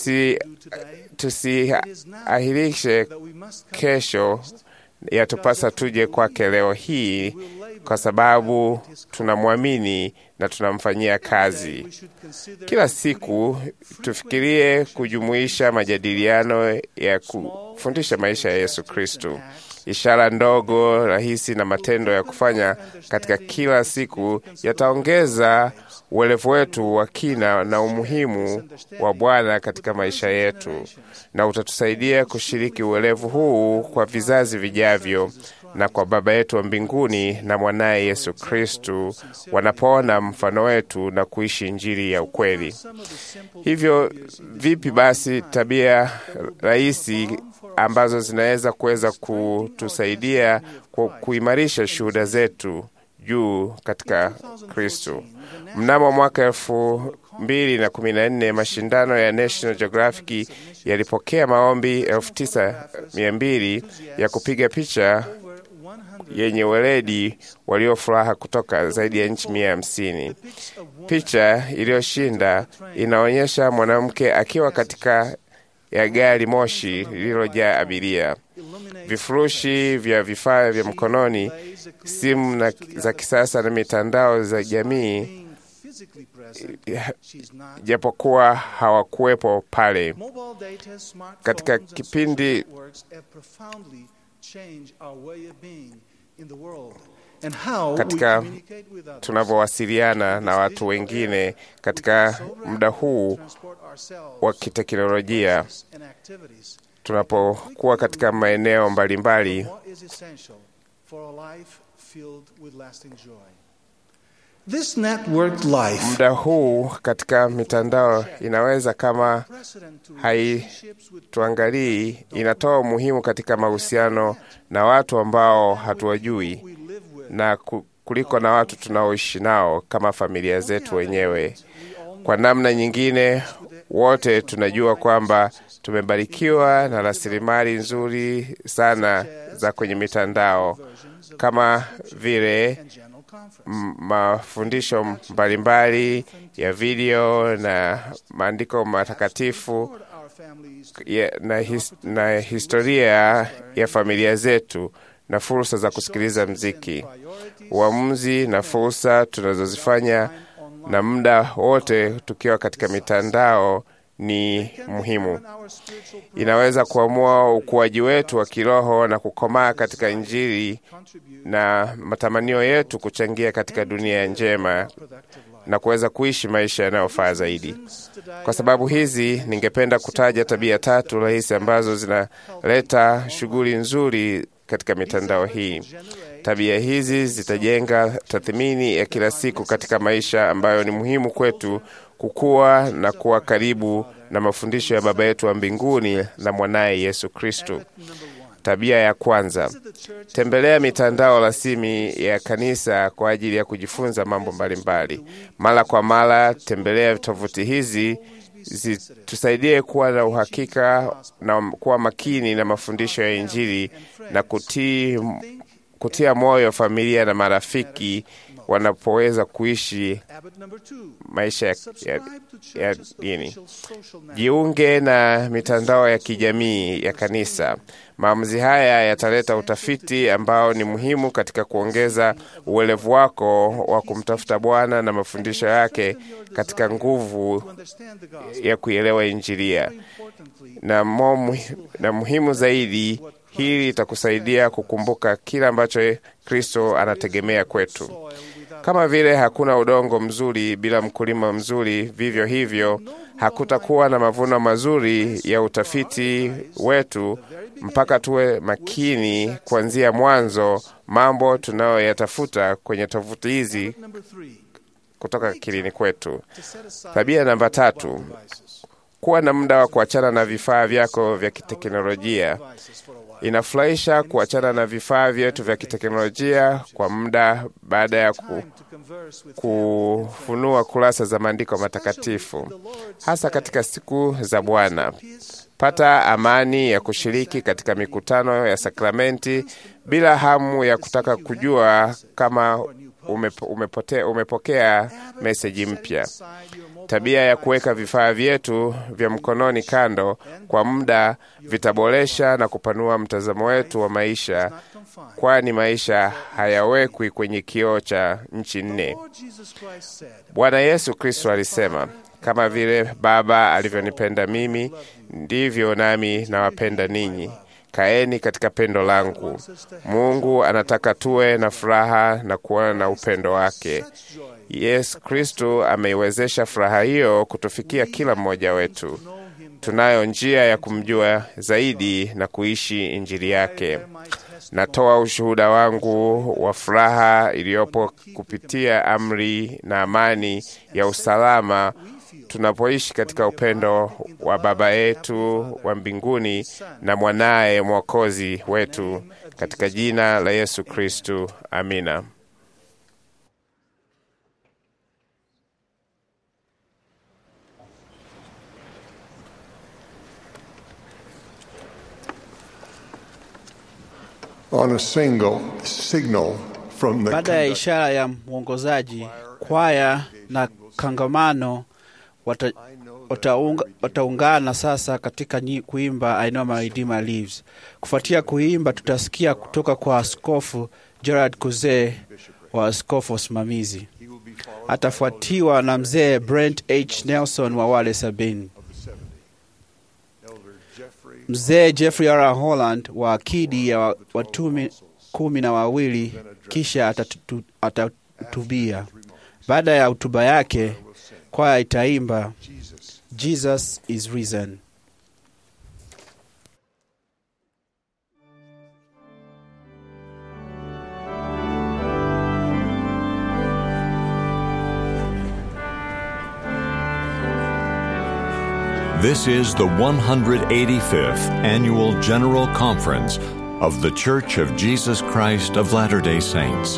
tusiahirishe kesho, yatupasa tuje kwake leo hii, kwa sababu tunamwamini na tunamfanyia kazi. Kila siku tufikirie kujumuisha majadiliano ya kufundisha maisha ya Yesu Kristo. Ishara ndogo, rahisi na matendo ya kufanya katika kila siku yataongeza uelevu wetu wa kina na umuhimu wa Bwana katika maisha yetu, na utatusaidia kushiriki uelevu huu kwa vizazi vijavyo na kwa Baba yetu wa mbinguni na mwanaye Yesu Kristo wanapoona mfano wetu na kuishi Injili ya ukweli. Hivyo vipi basi tabia rahisi ambazo zinaweza kutusaidia kuimarisha shuhuda zetu juu katika Kristo? Mnamo mwaka 2014 mashindano ya National Geographic yalipokea maombi 9200 ya kupiga picha yenye weledi waliofuraha kutoka zaidi ya nchi 150. Picha iliyoshinda inaonyesha mwanamke akiwa katika ya gari moshi lililojaa abiria. Vifurushi vya vifaa vya mkononi, simu za kisasa na mitandao za jamii, japokuwa hawakuwepo pale. Katika kipindi katika tunavyowasiliana na watu wengine katika muda huu wa kiteknolojia, tunapokuwa katika maeneo mbalimbali, muda huu katika mitandao inaweza, kama haituangalii, inatoa umuhimu katika mahusiano na watu ambao hatuwajui na kuliko na watu tunaoishi nao kama familia zetu wenyewe. Kwa namna nyingine, wote tunajua kwamba tumebarikiwa na rasilimali nzuri sana za kwenye mitandao, kama vile mafundisho mbalimbali ya video na maandiko matakatifu na historia ya familia zetu na fursa za kusikiliza mziki. Uamuzi na fursa tunazozifanya na muda wote tukiwa katika mitandao ni muhimu. Inaweza kuamua ukuaji wetu wa kiroho na kukomaa katika Injili na matamanio yetu kuchangia katika dunia njema na kuweza kuishi maisha yanayofaa zaidi. Kwa sababu hizi, ningependa kutaja tabia 3 rahisi ambazo zinaleta shughuli nzuri katika mitandao hii. Tabia hizi zitajenga tathmini ya kila siku katika maisha ambayo ni muhimu kwetu kukua na kuwa karibu na mafundisho ya Baba yetu wa mbinguni na mwanaye Yesu Kristo. Tabia ya kwanza: tembelea mitandao rasmi ya kanisa kwa ajili ya kujifunza mambo mbalimbali. Mara kwa mara tembelea tovuti hizi tusaidie kuwa na uhakika na kuwa makini na mafundisho ya Injili na kutia moyo familia na marafiki wanapoweza kuishi maisha ya dini. Jiunge na mitandao ya kijamii ya kanisa. Maamuzi haya yataleta utafiti ambao ni muhimu katika kuongeza uelevu wako wa kumtafuta Bwana na mafundisho yake katika nguvu ya kuelewa Injili. Na muhimu zaidi, hili itakusaidia kukumbuka kila ambacho Kristo anategemea kwetu. Kama vile hakuna udongo mzuri bila mkulima mzuri, vivyo hivyo hakutakuwa na mavuno mazuri ya utafiti wetu mpaka tuwe makini kuanzia mwanzo mambo tunayoyatafuta kwenye tovuti hizi kutoka akilini kwetu. Tabia namba 3, kuwa na muda wa kuachana na vifaa vyako vya kiteknolojia. Inafurahisha kuachana na vifaa vyetu vya kiteknolojia kwa muda baada ya kufunua kurasa za maandiko matakatifu, hasa katika siku za Bwana. Pata amani ya kushiriki katika mikutano ya sakramenti bila hamu ya kutaka kujua kama umepokea meseji mpya. Tabia ya kuweka vifaa vyetu vya mkononi kando kwa muda vitaboresha na kupanua mtazamo wetu wa maisha, kwani maisha hayawekwi kwenye kioo cha nchi 4. Bwana Yesu Kristo alisema, kama vile Baba alivyonipenda mimi, ndivyo nami nawapenda ninyi. Kaeni katika pendo langu. Mungu anataka tuwe na furaha na kuwa na upendo wake. Yesu Kristo ameiwezesha furaha hiyo kutufikia kila mmoja wetu. Tunayo njia ya kumjua zaidi na kuishi injili yake. Natoa ushuhuda wangu wa furaha iliyopo kupitia amri na amani ya usalama tunapoishi katika upendo wa Baba yetu wa mbinguni na mwanaye Mwokozi wetu, katika jina la Yesu Kristo. Amina. On a signal from the Baada ya ishara ya mwongozaji, kwaya na kangamano wataungana sasa katika kuimba I Know My Redeemer Lives. Kufuatia kuimba, tutasikia kutoka kwa Askofu Gerard Kuzee wa askofu wasimamizi. Atafuatiwa na mzee Brent H. Nelson wa wale 70. Mzee Jeffrey R. Holland wa akidi ya watume 12, kisha atatubia. Baada ya hotuba yake, kwaya itaimba Jesus is risen. This is the 185th Annual General Conference of The Church of Jesus Christ of Latter-day Saints.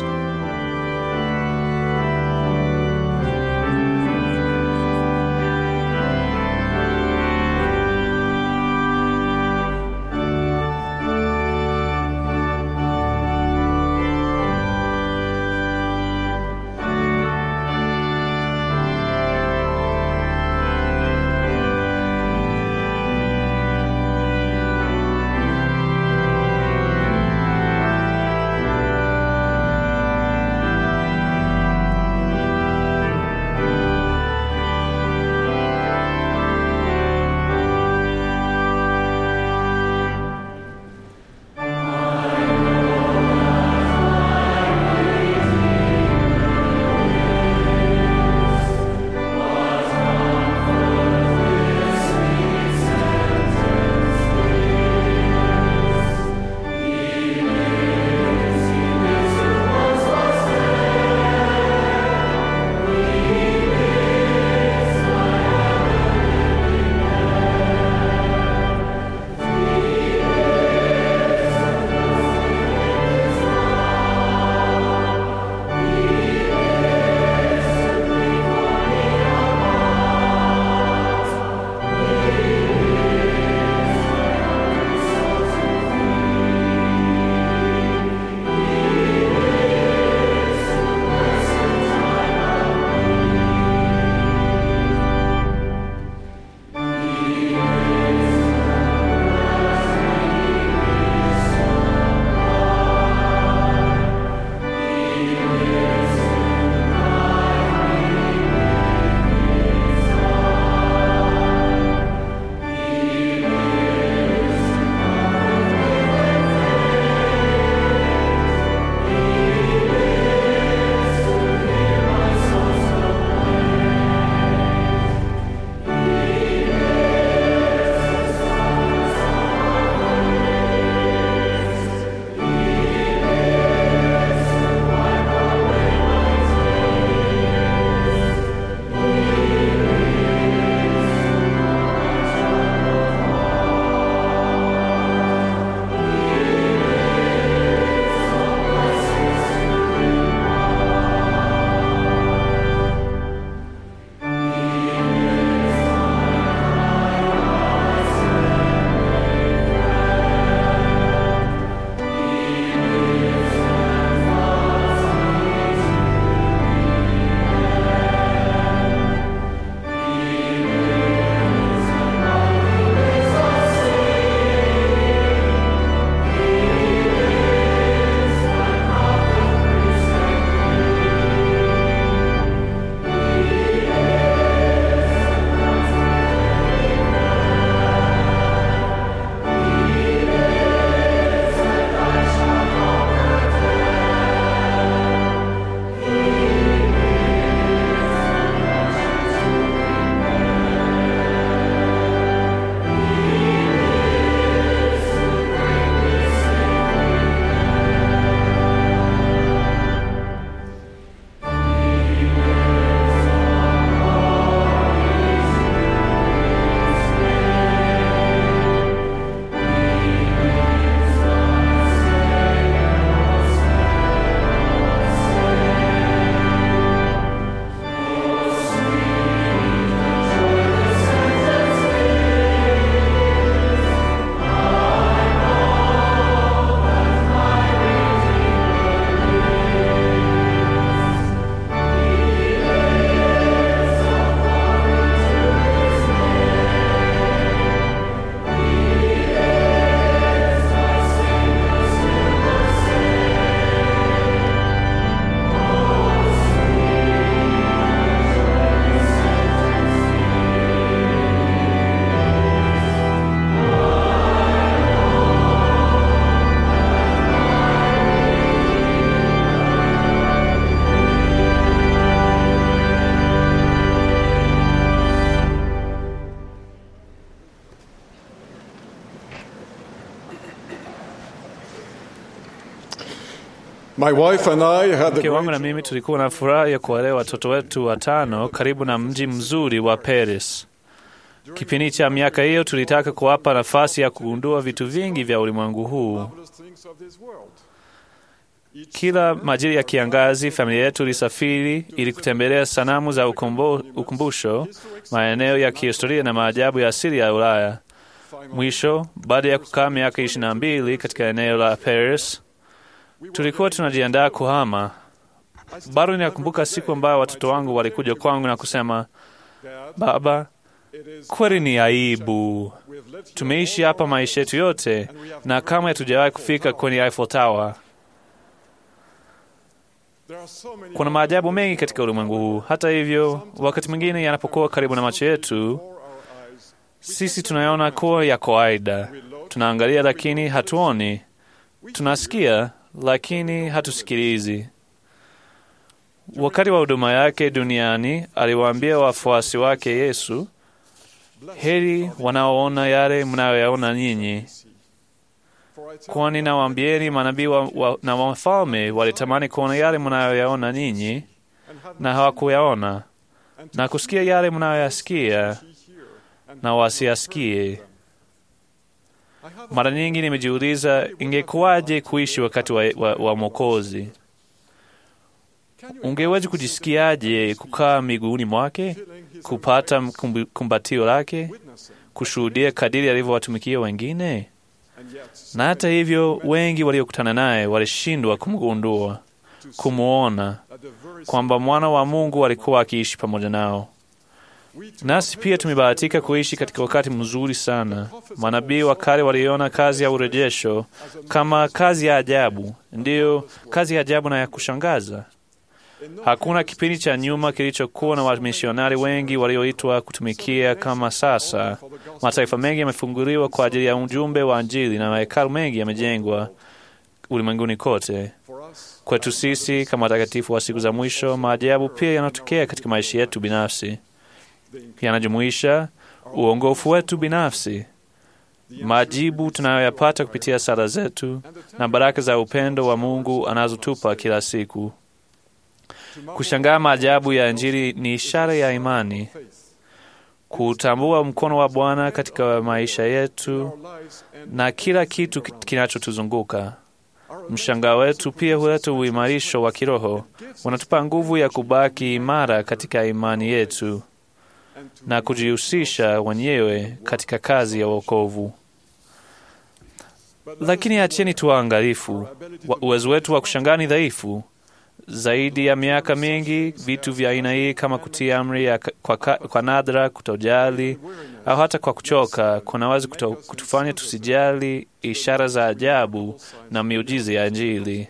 My wife and I had the Mke wangu na mimi tulikuwa na furaha ya kuwalea watoto wetu 5 karibu na mji mzuri wa Paris. Kipindi cha miaka hiyo tulitaka kuwapa nafasi ya kugundua vitu vingi vya ulimwengu huu. Kila majira ya kiangazi, familia yetu ilisafiri ili kutembelea sanamu za ukumbusho, maeneo ya kihistoria na maajabu ya asili ya Ulaya. Mwisho, baada ya kukaa miaka 22 katika eneo la Paris, tulikuwa tunajiandaa kuhama. Bado ninakumbuka siku ambayo watoto wangu walikuja kwangu na kusema, "Baba, kweli ni aibu. Tumeishi hapa maisha yetu yote na kama hatujawahi kufika kwenye Eiffel Tower." Kuna maajabu mengi katika ulimwengu huu. Hata hivyo, wakati mwingine yanapokuwa karibu na macho yetu, sisi tunaona kuwa ya kawaida. Tunaangalia lakini hatuoni. Tunasikia lakini hatusikilizi. Wakati wa huduma yake duniani, aliwaambia wafuasi wake Yesu, "Heri wanaoona yale mnayoyaona nyinyi. Kwani nawaambieni, manabii na wafalme walitamani kuona yale mnayoyaona ninyi na hawakuyaona, na kusikia yale mnayoyasikia na wasiyasikie." Mara nyingi nimejiuliza, ingekuwaje kuishi wakati wa Mwokozi? Ungeweza kujisikiaje kukaa miguuni mwake, kupata kumbatio lake, kushuhudia kadiri alivyowatumikia wengine? Na hata hivyo, wengi waliokutana naye walishindwa kumgundua, kumuona kwamba mwana wa Mungu alikuwa akiishi pamoja nao. Nasi pia tumebahatika kuishi katika wakati mzuri sana. Manabii wa kale waliona kazi ya urejesho kama kazi ya ajabu, ndiyo kazi ya ajabu na ya kushangaza. Hakuna kipindi cha nyuma kilichokuwa na wamisionari wengi walioitwa kutumikia kama sasa. Mataifa mengi yamefunguliwa kwa ajili ya ujumbe wa Injili na mahekalu mengi yamejengwa ulimwenguni kote. Kwetu sisi kama watakatifu wa siku za mwisho, maajabu pia yanatokea katika maisha yetu binafsi. Yanajumuisha uongofu wetu binafsi, majibu tunayoyapata kupitia sala zetu na baraka za upendo wa Mungu anazotupa kila siku. Kushangaa maajabu ya Injili ni ishara ya imani. Kutambua mkono wa Bwana katika maisha yetu na kila kitu kinachotuzunguka. Mshangao wetu pia huleta uimarisho wa kiroho, unatupa nguvu ya kubaki imara katika imani yetu na kujihusisha wenyewe katika kazi ya wokovu. Lakini acheni tuwaangalifu. Uwezo wetu wa kushangaa ni dhaifu. Zaidi ya miaka mingi, vitu vya aina hii kama kutii amri kwa nadra, kutojali au hata kwa kuchoka, kunaweza kutufanya tusijali ishara za ajabu na miujiza ya Injili.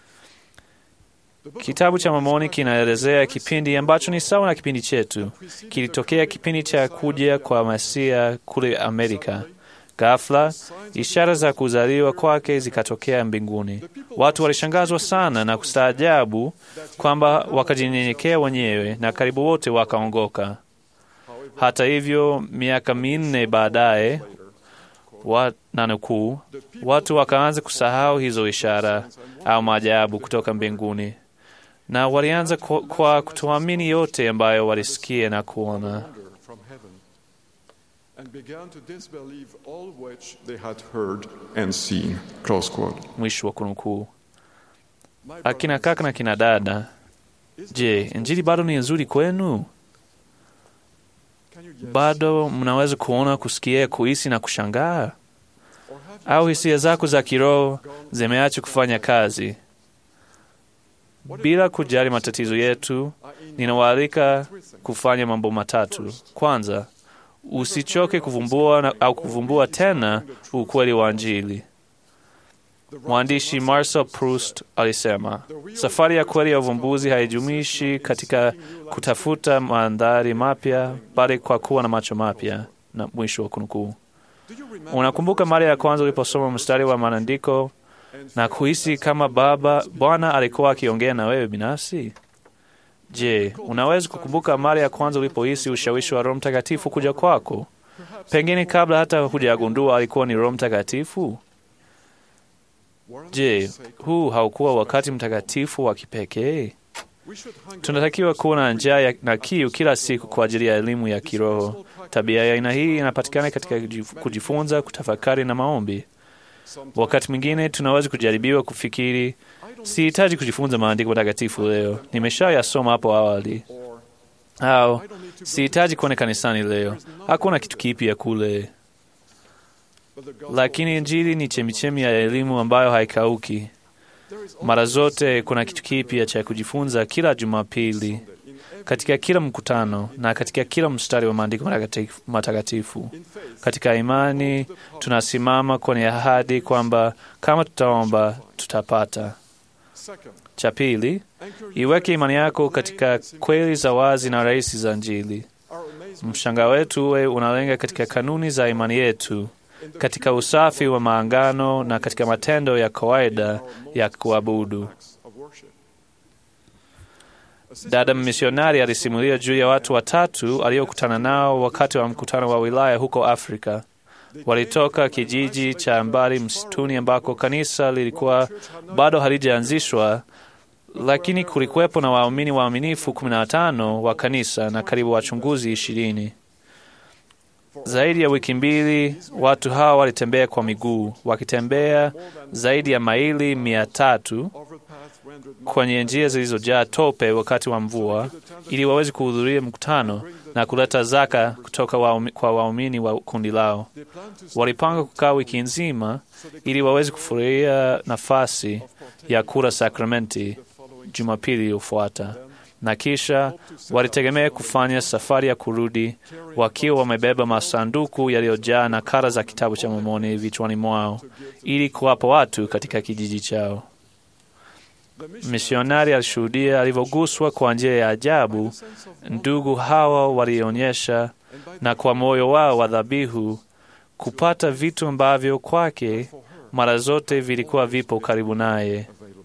Kitabu cha Mormoni kinaelezea kipindi ambacho ni sawa na kipindi chetu. Kilitokea kipindi cha kuja kwa Masia kule Amerika. Ghafla, ishara za kuzaliwa kwake zikatokea mbinguni. Watu walishangazwa sana na kustaajabu kwamba wakajinyenyekea wenyewe na karibu wote wakaongoka. Hata hivyo, miaka 4 baadaye, nanukuu, watu wakaanza kusahau hizo ishara au maajabu kutoka mbinguni, na walianza kwa kutoamini yote ambayo walisikia na kuona. Mwisho wa kunukuu. Akina kaka na kina dada, je, Injili bado ni nzuri kwenu? Bado mnaweza kuona, kusikia, kuhisi na kushangaa? Au hisia zako za kiroho zimeacha kufanya kazi? Bila kujali matatizo yetu, ninawaalika kufanya mambo matatu. Kwanza, usichoke kuvumbua au kuvumbua tena ukweli wa Injili. Mwandishi Marcel Proust alisema, safari ya kweli ya uvumbuzi haijumishi katika kutafuta mandhari mapya, bali kwa kuwa na macho mapya. Na mwisho wa kunukuu. Unakumbuka mara ya kwanza uliposoma mstari wa maandiko na kuhisi kama Bwana alikuwa akiongea na wewe binafsi? Je, unaweza kukumbuka mara ya kwanza ulipohisi ushawishi wa Roho Mtakatifu kuja kwako? Pengine kabla hata hujagundua alikuwa ni Roho Mtakatifu. Je, huu haukuwa wakati mtakatifu wa kipekee? Tunatakiwa kuwa na njaa na kiu kila siku kwa ajili ya elimu ya kiroho. Tabia ya aina hii inapatikana katika kujifunza, kutafakari na maombi. Wakati mwingine tunaweza kujaribiwa kufikiri, sihitaji kujifunza maandiko matakatifu leo, nimeshayasoma hapo awali. Au, sihitaji kuenda kanisani leo, hakuna kitu kipya kule. Lakini Injili ni chemichemi ya elimu ambayo haikauki. Mara zote kuna kitu kipya cha kujifunza kila Jumapili, katika kila mkutano na katika kila mstari wa maandiko matakatifu. Katika imani tunasimama kwenye ahadi kwamba kama tutaomba tutapata. Cha pili, iweke imani yako katika kweli za wazi na rahisi za Injili. Mshangao wetu uwe unalenga katika kanuni za imani yetu, katika usafi wa maagano na katika matendo ya kawaida ya kuabudu. Dada misionari alisimulia juu ya watu watatu aliokutana nao wakati wa mkutano wa wilaya huko Afrika. Walitoka kijiji cha mbali msituni ambako kanisa lilikuwa bado halijaanzishwa, lakini kulikuwepo na waumini waaminifu 15 wa kanisa na karibu wachunguzi 20. Zaidi ya wiki mbili watu hawa walitembea kwa miguu, wakitembea zaidi ya maili 300 kwenye njia zilizojaa tope wakati wa mvua, ili waweze kuhudhuria mkutano na kuleta zaka kutoka kwa waumini wa kundi lao. Walipanga kukaa wiki nzima ili waweze kufurahia nafasi ya kula sakramenti Jumapili iliyofuata, na kisha walitegemea kufanya safari ya kurudi wakiwa wamebeba masanduku yaliyojaa nakala za kitabu cha Mormoni vichwani mwao ili kuwapa watu katika kijiji chao. Misionari alishuhudia alivyoguswa kwa njia ya ajabu ndugu hawa walionyesha, na kwa moyo wao wa dhabihu kupata vitu ambavyo kwake mara zote vilikuwa vipo karibu naye.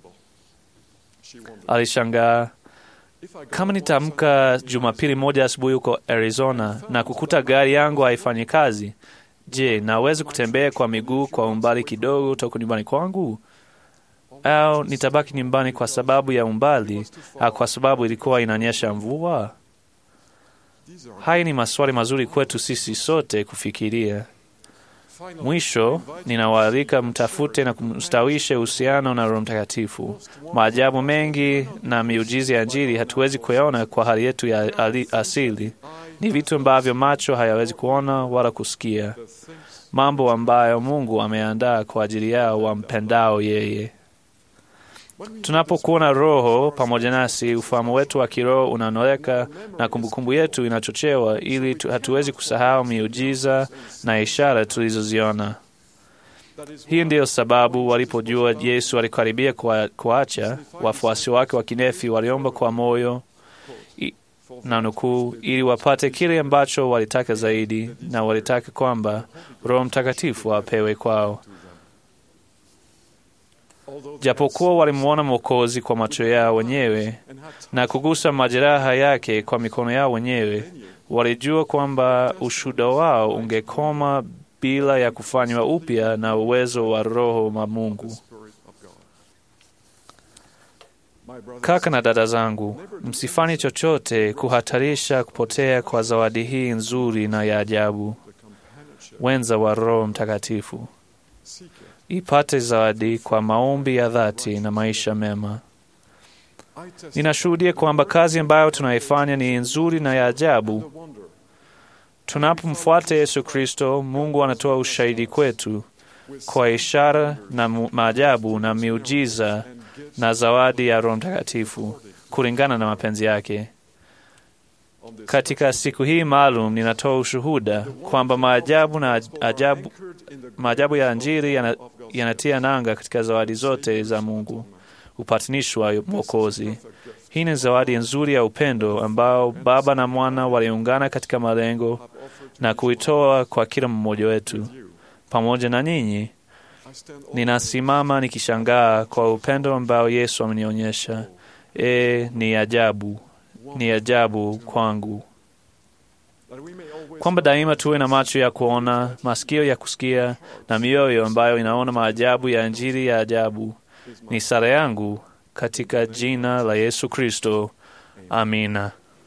Alishangaa, kama nitaamka Jumapili moja asubuhi huko Arizona na kukuta gari yangu haifanyi kazi, je, naweza kutembea kwa miguu kwa umbali kidogo kutoka nyumbani kwangu? Au nitabaki nyumbani kwa sababu ya umbali au kwa sababu ilikuwa inanyesha mvua? Haya ni maswali mazuri kwetu sisi sote kufikiria. Mwisho, ninawaalika mtafute na kumstawishe uhusiano na Roho Mtakatifu. Maajabu mengi na miujiza ya Injili hatuwezi kuyaona kwa hali yetu ya asili. Ni vitu ambavyo macho hayawezi kuona wala kusikia, mambo ambayo Mungu ameandaa kwa ajili yao wampendao yeye. Tunapokuwa na Roho pamoja nasi, ufahamu wetu wa kiroho unaonoleka na kumbukumbu yetu inachochewa, ili hatuwezi kusahau miujiza na ishara tulizoziona. Hii ndiyo sababu walipojua Yesu alikaribia kuacha, wafuasi wake wa Kinefi waliomba kwa moyo na nukuu, ili wapate kile ambacho walitaka zaidi, na walitaka kwamba Roho Mtakatifu apewe kwao. Japokuwa walimwona Mwokozi kwa macho yao wenyewe na kugusa majeraha yake kwa mikono yao wenyewe, walijua kwamba ushuhuda wao ungekoma bila ya kufanywa upya na uwezo wa Roho wa Mungu. Kaka na dada zangu, msifanye chochote kuhatarisha kupotea kwa zawadi hii nzuri na ya ajabu, wenza wa Roho Mtakatifu. Ipate zawadi kwa maombi ya dhati na maisha mema. Ninashuhudia kwamba kazi ambayo tunaifanya ni nzuri na ya ajabu. Tunapomfuata Yesu Kristo, Mungu anatoa ushahidi kwetu kwa ishara na maajabu na miujiza na zawadi ya Roho Mtakatifu kulingana na mapenzi yake. Katika siku hii maalum ninatoa ushuhuda kwamba maajabu ya Injili yanatia nanga katika zawadi zote za Mungu, upatanisho wa Mwokozi. Hii ni zawadi nzuri ya upendo ambao Baba na Mwana waliungana katika malengo na kuitoa kwa kila mmoja wetu. Pamoja na ninyi, ninasimama nikishangaa kwa upendo ambao Yesu amenionyesha. Ni ajabu kwangu. kwamba daima tuwe na macho ya kuona, masikio ya kusikia na mioyo ambayo inaona maajabu ya Injili ya ajabu. Ni sala yangu katika jina la Yesu Kristo. Amina.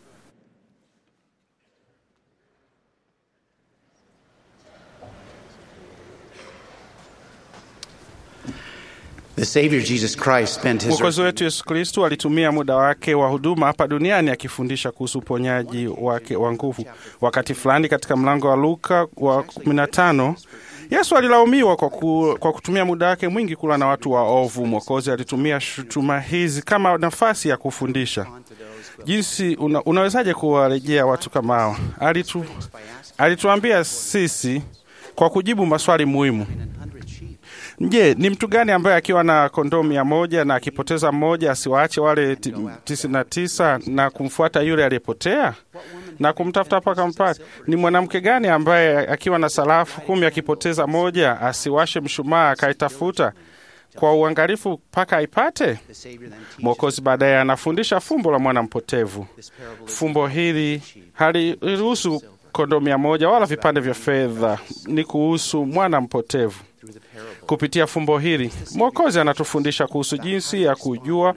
Mwokozi wetu Yesu Kristo alitumia muda wake wa huduma hapa duniani akifundisha kuhusu uponyaji wake wa nguvu. Wakati fulani katika mlango wa Luka wa 15, Yesu alilaumiwa kwa kutumia muda wake mwingi kula na watu waovu. Mwokozi alitumia shutuma hizi kama nafasi ya kufundisha jinsi unawezaje kuwarejea watu kama hao. Alituambia sisi kwa kujibu maswali muhimu. Je, ni mtu gani ambaye akiwa na kondoo 100 na akipoteza mmoja asiwaache wale 99 na kumfuata yule aliyepotea na kumtafuta mpaka mpate? Ni mwanamke gani ambaye akiwa na sarafu 10 akipoteza moja asiwashe mshumaa akaitafuta kwa uangalifu mpaka aipate? Mwokozi baadaye anafundisha fumbo la mwana mpotevu. Fumbo hili haliruhusu kondoo 100 wala vipande vya fedha, ni kuhusu mwana mpotevu. Kupitia fumbo hili Mwokozi anatufundisha kuhusu jinsi ya kujua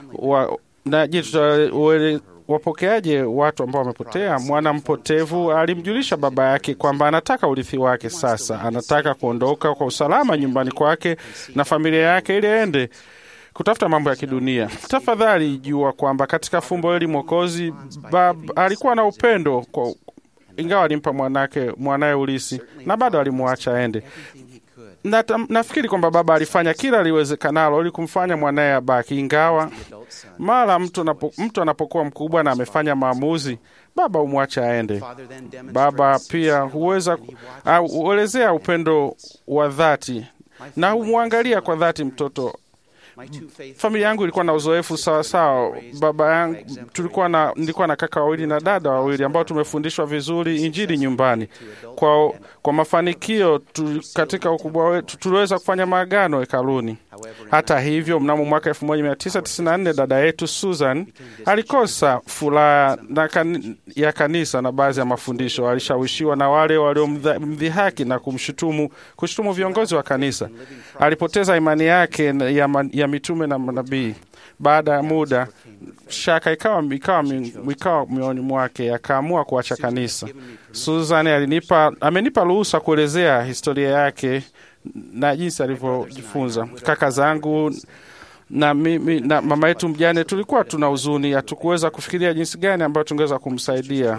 wapokeaje watu ambao wamepotea. Mwana mpotevu alimjulisha baba yake kwamba anataka urithi wake. Sasa anataka kuondoka kwa usalama nyumbani kwake na familia yake ili aende kutafuta mambo ya kidunia. Tafadhali jua kwamba katika fumbo hili Mwokozi alikuwa na upendo ingawa alimpa mwanae ulisi na bado alimwacha aende. Nafikiri kwamba baba alifanya kila liwezekanalo ili kumfanya mwanae abaki, ingawa mara mtu anapokuwa mkubwa na amefanya maamuzi, baba umwacha aende. Baba pia huelezea upendo wa dhati na humwangalia kwa dhati mtoto. Familia yangu ilikuwa na uzoefu sawa. Baba yangu nilikuwa na kaka wawili na dada wawili ambao tumefundishwa vizuri Injili nyumbani. Kwa mafanikio katika ukubwa wetu tuliweza kufanya maagano hekaluni. Hata hivyo, mnamo mwaka 1994 dada yetu Susan alikosa furaha ya kanisa na baadhi ya mafundisho. Alishawishiwa na wale waliomdhihaki na kushutumu viongozi wa kanisa. Alipoteza imani yake ya mitume na manabii. Baada ya muda, shaka ikawa mioni mwake, akaamua kuacha kanisa. Susan amenipa ruhusa kuelezea historia yake na jinsi alivyojifunza. Kaka zangu na mimi na mama yetu mjane tulikuwa tuna huzuni, hatukuweza kufikiria jinsi gani ambayo tungeweza kumsaidia.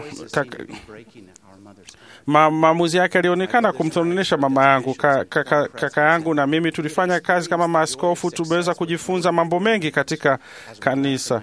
Maamuzi yake alionekana kumthonisha mama yangu. Kaka yangu na mimi tulifanya kazi kama maaskofu. Tumeweza kujifunza mambo mengi katika kanisa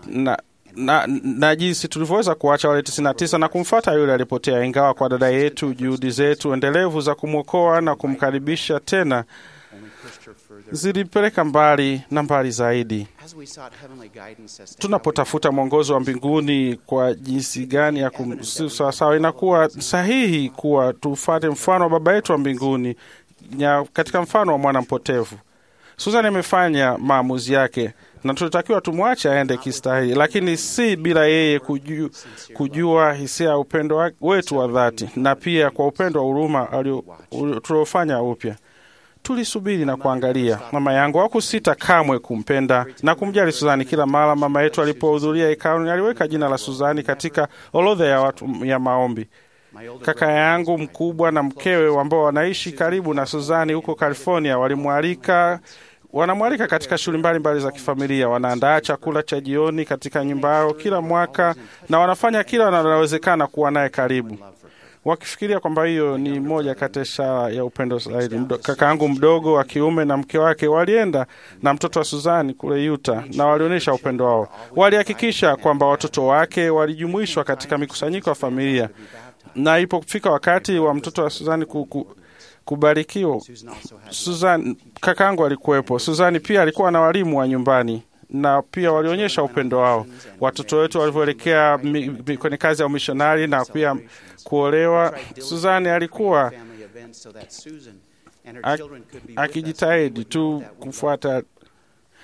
na jinsi tulivyoweza kuacha wale 99 na kumfuata yule alipotea. Ingawa kwa dada yetu juhudi zetu endelevu za kumwokoa na kumkaribisha tena zilipeleka mbali na mbali zaidi. Tunapotafuta mwongozo wa mbinguni kwa jinsi gani ya sawa, inakuwa sahihi kuwa tufuate mfano wa baba yetu wa mbinguni katika mfano wa mwana mpotevu. Susan amefanya maamuzi yake na tunatakiwa tumwache aende kistahili, lakini si bila yeye kujua hisia ya upendo wetu wa dhati na pia kwa upendo wa huruma tuliofanya upya. Tulisubiri na kuangalia. Mama yangu hakusita kamwe kumpenda na kumjali Suzani. Kila mara mama yetu alipohudhuria hekaluni aliweka jina la Suzani katika orodha ya watu ya maombi. Kaka yangu mkubwa na mkewe ambao wanaishi karibu na Suzani huko California wanamwalika katika shughuli mbalimbali za kifamilia. Wanaandaa chakula cha jioni katika nyumba yao kila mwaka na wanafanya kila wanalowezekana kuwa naye karibu, wakifikiria kwamba hiyo ni moja kati ya ishara ya upendo zaidi. Kaka yangu mdogo wa kiume na mke wake walienda na mtoto wa Suzani kule Utah na walionyesha upendo wao. Walihakikisha kwamba watoto wake walijumuishwa katika mikusanyiko ya familia, na ilipofika wakati wa mtoto wa Suzani kubarikiwa, kaka yangu alikuwepo. Suzani pia alikuwa na walimu wa nyumbani na pia walionyesha upendo wao. Watoto wetu walivyoelekea kwenye kazi ya umishonari na pia kuolewa, Suzani alikuwa akijitahidi tu kufuata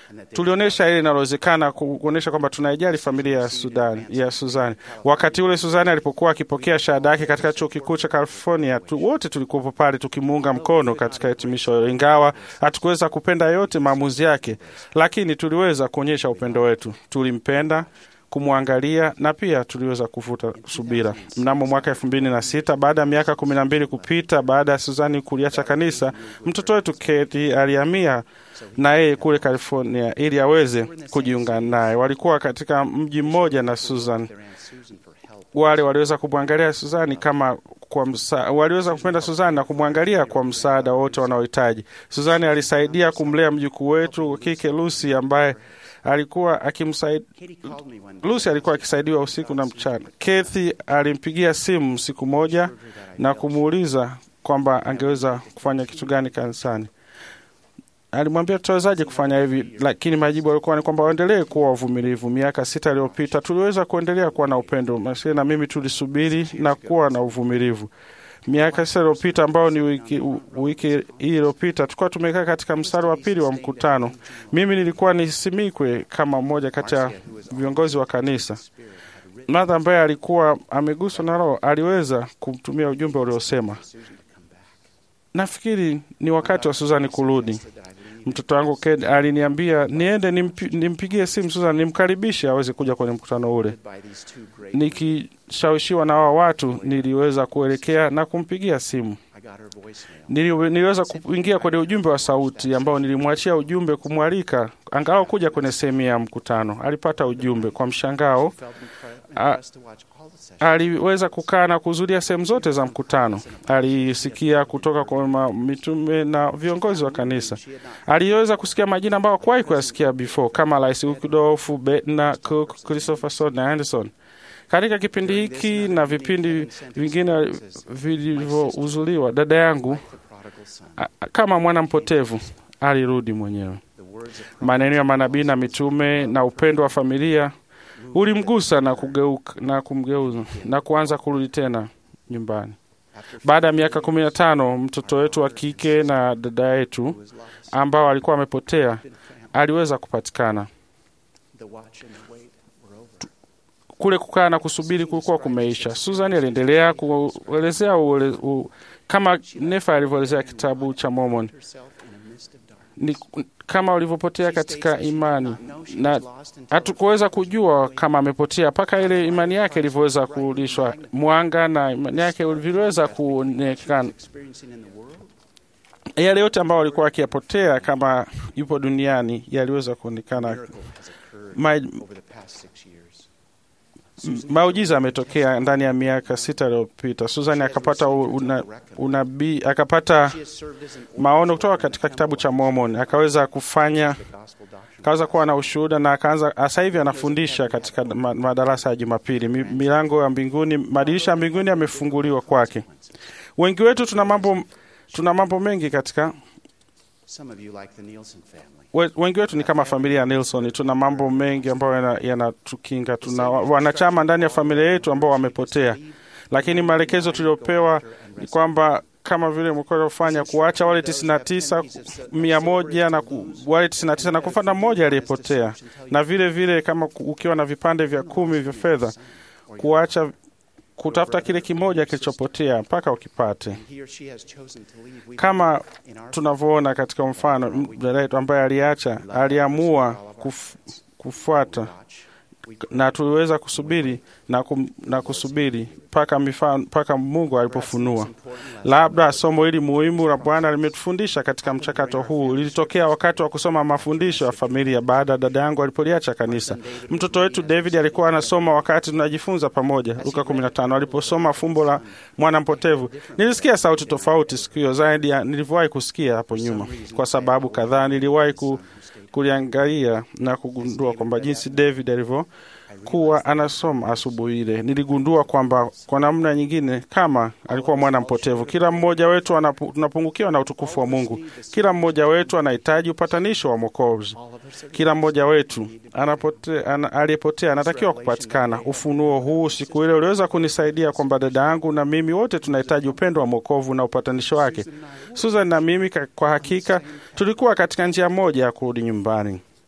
tulionyesha ile linalowezekana kuonyesha kwamba tunaijali familia ya Suzani. Wakati ule Suzani alipokuwa akipokea shahada yake katika chuo kikuu cha California, wote tulikuwa pale tukimuunga mkono katika hitimisho. Ingawa hatukuweza kupenda yote maamuzi yake, lakini tuliweza kuonyesha upendo wetu. Tulimpenda, kumwangalia na pia tuliweza kuvuta subira. Mnamo mwaka 2006, baada ya miaka 12 kupita baada ya Suzani kuliacha kanisa, mtoto wetu Kathy alihamia na yeye kule California ili aweze kujiunga naye. Walikuwa katika mji mmoja na Susan. Wale waliweza kumwangalia Suzani kama waliweza kupenda Suzani na kumwangalia kwa msaada wote wanaohitaji. Suzani alisaidia kumlea mjukuu wetu kike Lucy ambaye alikuwa akisaidiwa usiku na mchana. Kathy alimpigia simu siku moja na kumuuliza kwamba angeweza kufanya kitu gani kanisani. Alimwambia tutawezaje kufanya hivi, lakini majibu yalikuwa ni kwamba waendelee kuwa wavumilivu. Miaka 6 iliyopita tuliweza kuendelea kuwa na upendo. Masi na mimi tulisubiri na kuwa na uvumilivu. Miaka 6 iliyopita ambao ni wiki iliyopita tulikuwa tumekaa katika mstari wa pili wa mkutano. Mimi nilikuwa nisimikwe kama mmoja kati ya viongozi wa kanisa. Mother ambaye alikuwa ameguswa na Roho aliweza kumtumia ujumbe uliosema, nafikiri ni wakati wa Suzani kurudi. Mtoto wangu Ked aliniambia niende nimpigie simu Susan nimkaribishe aweze kuja kwenye mkutano ule. Nikishawishiwa na hao watu niliweza kuelekea na kumpigia simu. Niliweza kuingia kwenye ujumbe wa sauti ambao nilimwachia ujumbe kumwalika angalau kuja kwenye sehemu ya mkutano. Alipata ujumbe kwa mshangao. Aliweza kukaa na kuhudhuria sehemu zote za mkutano. Alisikia kutoka kwa mitume na viongozi wa kanisa. Aliweza kusikia majina ambayo hakuwahi kuyasikia before kama Rais Woodruff, Bednar, Cook, Christopherson na Anderson. Katika kipindi hiki na vipindi vingine vilivyohudhuriwa, dada yangu kama mwana mpotevu alirudi mwenyewe. Maneno ya manabii na mitume na upendo wa familia ulimgusa na kumgeuza na kuanza kurudi tena nyumbani. Baada ya miaka 15, mtoto wetu wa kike na dada yetu ambao alikuwa amepotea aliweza kupatikana. Kule kukaa na kusubiri kulikuwa kumeisha. Susan aliendelea kuelezea kama Nefa alivyoelezea kitabu cha Mormon. Ni kama walivyopotea katika imani, na hatukuweza kujua kama amepotea mpaka ile imani yake ilivyoweza kurudishwa. Mwanga na imani yake viliweza kuonekana. Yale yote ambao walikuwa akiyapotea kama yupo duniani yaliweza kuonekana. Maujiza ametokea ndani ya miaka 6 iliyopita. Susan akapata unabii, akapata maono kutoka katika kitabu cha Mormon, akaweza kuwa na ushuhuda na akaanza sasa hivi anafundisha katika madarasa ya Jumapili. Milango ya mbinguni, madirisha ya mbinguni yamefunguliwa kwake. Wengi wetu tuna mambo mengi katika wengi wetu ni kama familia ya Nelson. Tuna mambo mengi ambayo yanatukinga. Tuna wanachama ndani ya familia yetu ambao wamepotea, lakini maelekezo tuliopewa ni kwamba kama vile mkoa ufanya kuacha wale 100 na wale 99 na kufuata mmoja aliyepotea, na vile vile kama ukiwa na vipande vya 10 vya fedha kuacha kutafuta kile kimoja kilichopotea mpaka ukipate. Kama tunavyoona katika mfano dada yetu ambaye aliamua kufuata, na tuliweza kusubiri na kusubiri mpaka Mungu alipofunua. Labda somo hili muhimu la Bwana limetufundisha katika mchakato huu lilitokea wakati wa kusoma mafundisho ya familia baada ya dada yangu alipoliacha kanisa. Mtoto wetu David alikuwa anasoma wakati tunajifunza pamoja Luka 15. Aliposoma fumbo la mwana mpotevu, nilisikia sauti tofauti siku hiyo zaidi nilivyowahi kusikia hapo nyuma. Kwa sababu kadhaa niliwahi kuliangalia na kugundua kwamba jinsi David alivyokuwa anasoma asubuhi ile, niligundua kwamba kwa namna nyingine kama alikuwa mwana mpotevu. Kila mmoja wetu tunapungukiwa na utukufu wa Mungu. Kila mmoja wetu anahitaji upatanisho wa Mwokozi. Kila mmoja wetu aliyepotea anatakiwa kupatikana. Ufunuo huu siku ile uliweza kunisaidia kwamba dada yangu na mimi wote tunahitaji upendo wa Mwokovu na upatanisho wake. Susan na mimi kwa hakika tulikuwa katika njia moja ya kurudi nyumbani.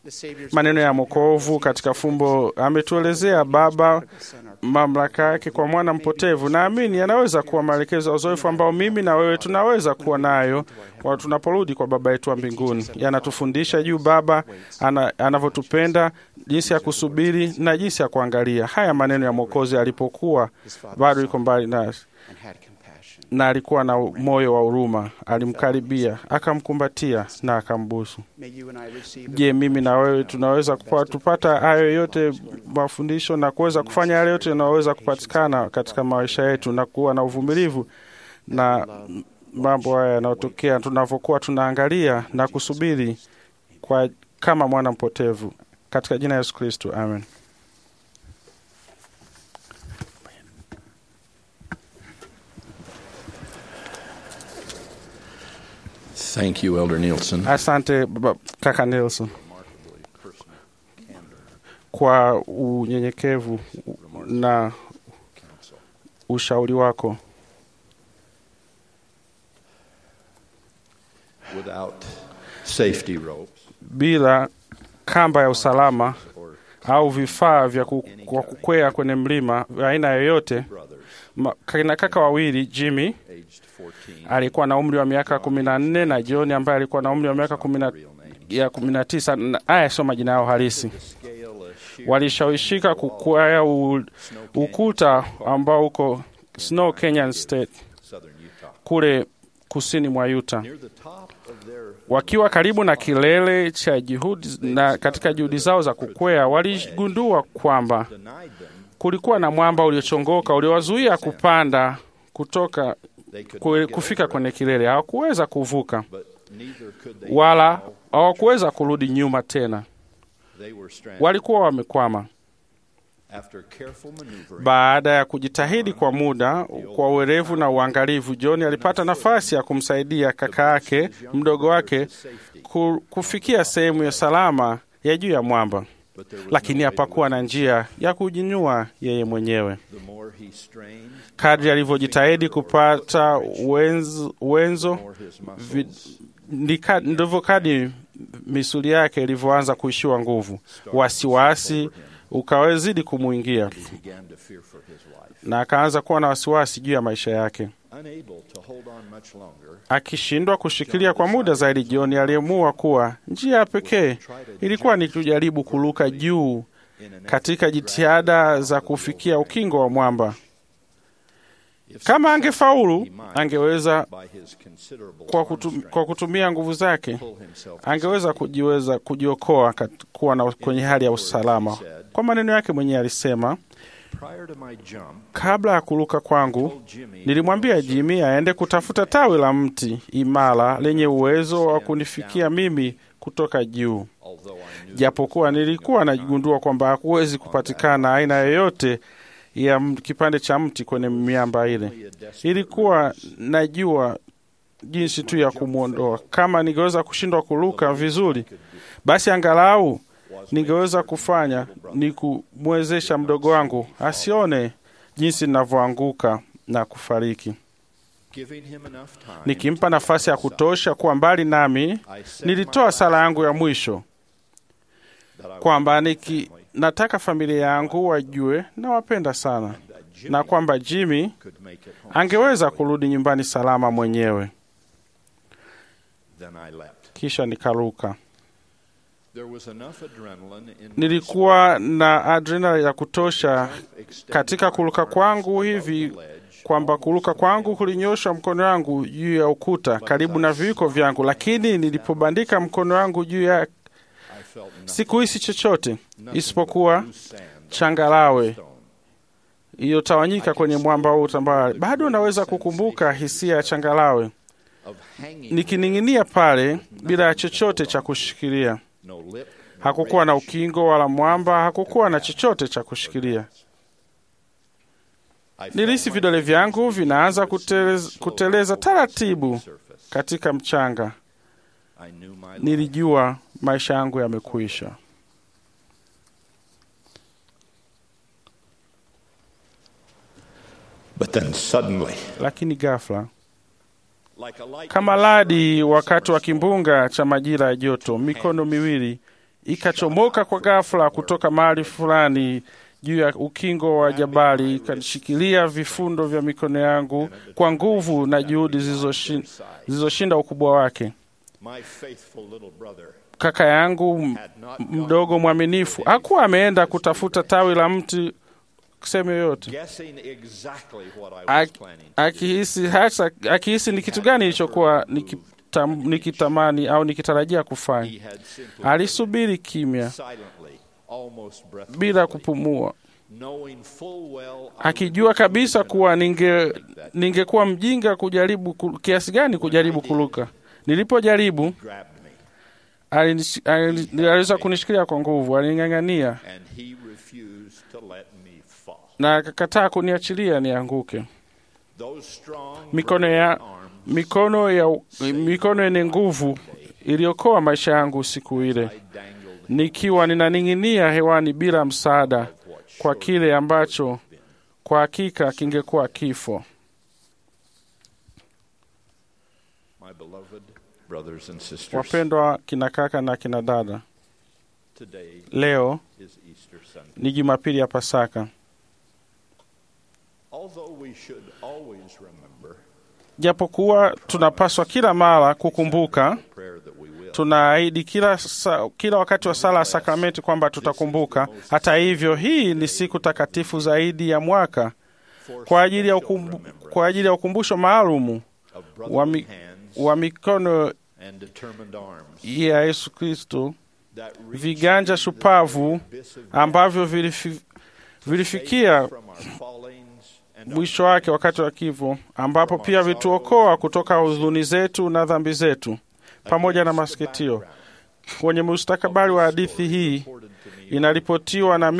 maneno ya Mwokovu katika fumbo. Ametuelezea Baba mamlaka yake kwa mwana mpotevu. Naamini yanaweza kuwa maelekezo ya uzoefu ambao mimi na wewe tunaweza kuwa nayo tunaporudi kwa Baba yetu wa mbinguni. Yanatufundisha juu Baba anavyotupenda, jinsi ya kusubiri na jinsi ya kuangalia. Haya maneno ya Mwokozi alipokuwa bado yuko mbali na alikuwa na moyo wa huruma, alimkaribia, akamkumbatia na akambusu. Je, mimi na wewe tunaweza tupata hayo yote mafundisho na kuweza kufanya yale yote yanayoweza kupatikana katika maisha yetu na kuwa na uvumilivu na mambo haya yanayotokea tunavyokuwa tunaangalia na kusubiri kama mwana mpotevu, katika jina la Yesu Kristo, amen. Thank you, Elder Nielsen. Asante kaka Nielsen kwa unyenyekevu na ushauri wako. Without safety ropes, bila kamba ya usalama au vifaa vya kukwea kwenye mlima aina yoyote, kaka wawili, Jimmy alikuwa na umri wa miaka 14 na John ambaye alikuwa na umri wa miaka 19. Haya sio majina yao halisi. Walishawishika kukwea ukuta ambao uko Snow Canyon State kule kusini mwa Utah. Wakiwa karibu na kilele cha juhudi na katika juhudi zao za kukwea, waligundua kwamba kulikuwa na mwamba uliochongoka uliowazuia kupanda kutoka kufika kwenye kilele. Hawakuweza kuvuka wala hawakuweza kurudi nyuma tena. Walikuwa wamekwama. Baada ya kujitahidi kwa muda, kwa uwerevu na uangalifu, John alipata nafasi ya kumsaidia kaka yake mdogo wake kufikia sehemu ya salama ya juu ya mwamba, lakini hapakuwa na njia ya kujinyua yeye mwenyewe. Kadri alivyojitahidi kupata wenzo, ndivyo kadri misuli yake ilivyoanza kuishiwa nguvu. Wasiwasi ukawezidi kumuingia na akaanza kuwa na wasiwasi juu ya maisha yake. Akishindwa kushikilia kwa muda zaidi, John aliamua kuwa njia ya pekee ilikuwa ni kujaribu kuruka juu katika jitihada za kufikia ukingo wa mwamba. Kama angefaulu, angeweza kwa kutumia nguvu zake, angeweza kujiokoa kuwa kwenye hali ya usalama. Kwa maneno yake mwenyewe alisema, kabla ya kuruka kwangu, nilimwambia Jimmy aende kutafuta tawi la mti imara lenye uwezo wa kunifikia mimi kutoka juu. Japokuwa nilikuwa najigundua kwamba hakuwezi kupatikana aina yoyote ya kipande cha mti kwenye miamba ile. Ilikuwa najua jinsi tu ya kumuondoa. Kama ningeweza kushindwa kuruka vizuri, basi angalau ningeweza kufanya ni kumwezesha mdogo wangu asione jinsi ninavyoanguka na kufariki. Nikimpa nafasi ya kutosha kuwa mbali nami, nilitoa sala yangu ya mwisho kwamba nataka familia yangu wajue na wapenda sana, na kwamba Jimmy angeweza kurudi nyumbani salama mwenyewe. Kisha nikaruka. Nilikuwa na adrenaline ya kutosha katika kuruka kwangu hivi kwamba kuruka kwangu kulinyosha mkono wangu juu ya ukuta karibu na viwiko vyangu, lakini nilipobandika mkono wangu juu ya sikuhisi chochote isipokuwa changarawe iliyotawanyika kwenye mwamba huu tambarare. Bado naweza kukumbuka hisia ya changarawe nikining'inia pale bila chochote cha kushikilia. Hakukuwa na ukingo wala mwamba, hakukuwa na chochote cha kushikilia. Nilihisi vidole vyangu vinaanza kuteleza taratibu katika mchanga. Nilijua maisha yangu yamekwisha. But then suddenly, lakini ghafla, kama radi wakati wa kimbunga cha majira ya joto, mikono miwili ikachomoka kwa ghafla kutoka mahali fulani juu ya ukingo wa jabali, ikashikilia vifundo vya mikono yangu kwa nguvu na juhudi zilizoshinda ukubwa wake. Kaka yangu mdogo mwaminifu hakuwa ameenda kutafuta tawi la mti sehemu yoyote, akihisi ni kitu gani ilichokuwa nikitamani au nikitarajia kufanya. Alisubiri kimya bila kupumua, akijua kabisa kuwa ningekuwa mjinga kujaribu kiasi gani kujaribu kuruka. Nilipojaribu aliweza kunishikilia kwa nguvu, aling'ang'ania na akakataa kuniachilia nianguke. Mikono yenye nguvu iliokoa maisha yangu siku ile, nikiwa ninaning'inia hewani bila msaada kwa kile ambacho kwa hakika kingekuwa kifo. Wapendwa kina kaka na kina dada, leo ni Jumapili ya Pasaka. Japokuwa tunapaswa kila mara kukumbuka, tunaahidi kila wakati wa sala ya sakramenti kwamba tutakumbuka. Hata hivyo, hii ni siku takatifu zaidi ya mwaka kwa ajili ya ukumbusho maalumu wa mikono ya Yesu Kristo, viganja shupavu ambavyo vilifikia mwisho wake wakati wa kifo, ambapo pia vituokoa kutoka huzuni zetu na dhambi zetu pamoja na masikitio. Kwenye mustakabali wa hadithi hii iliyoripotiwa na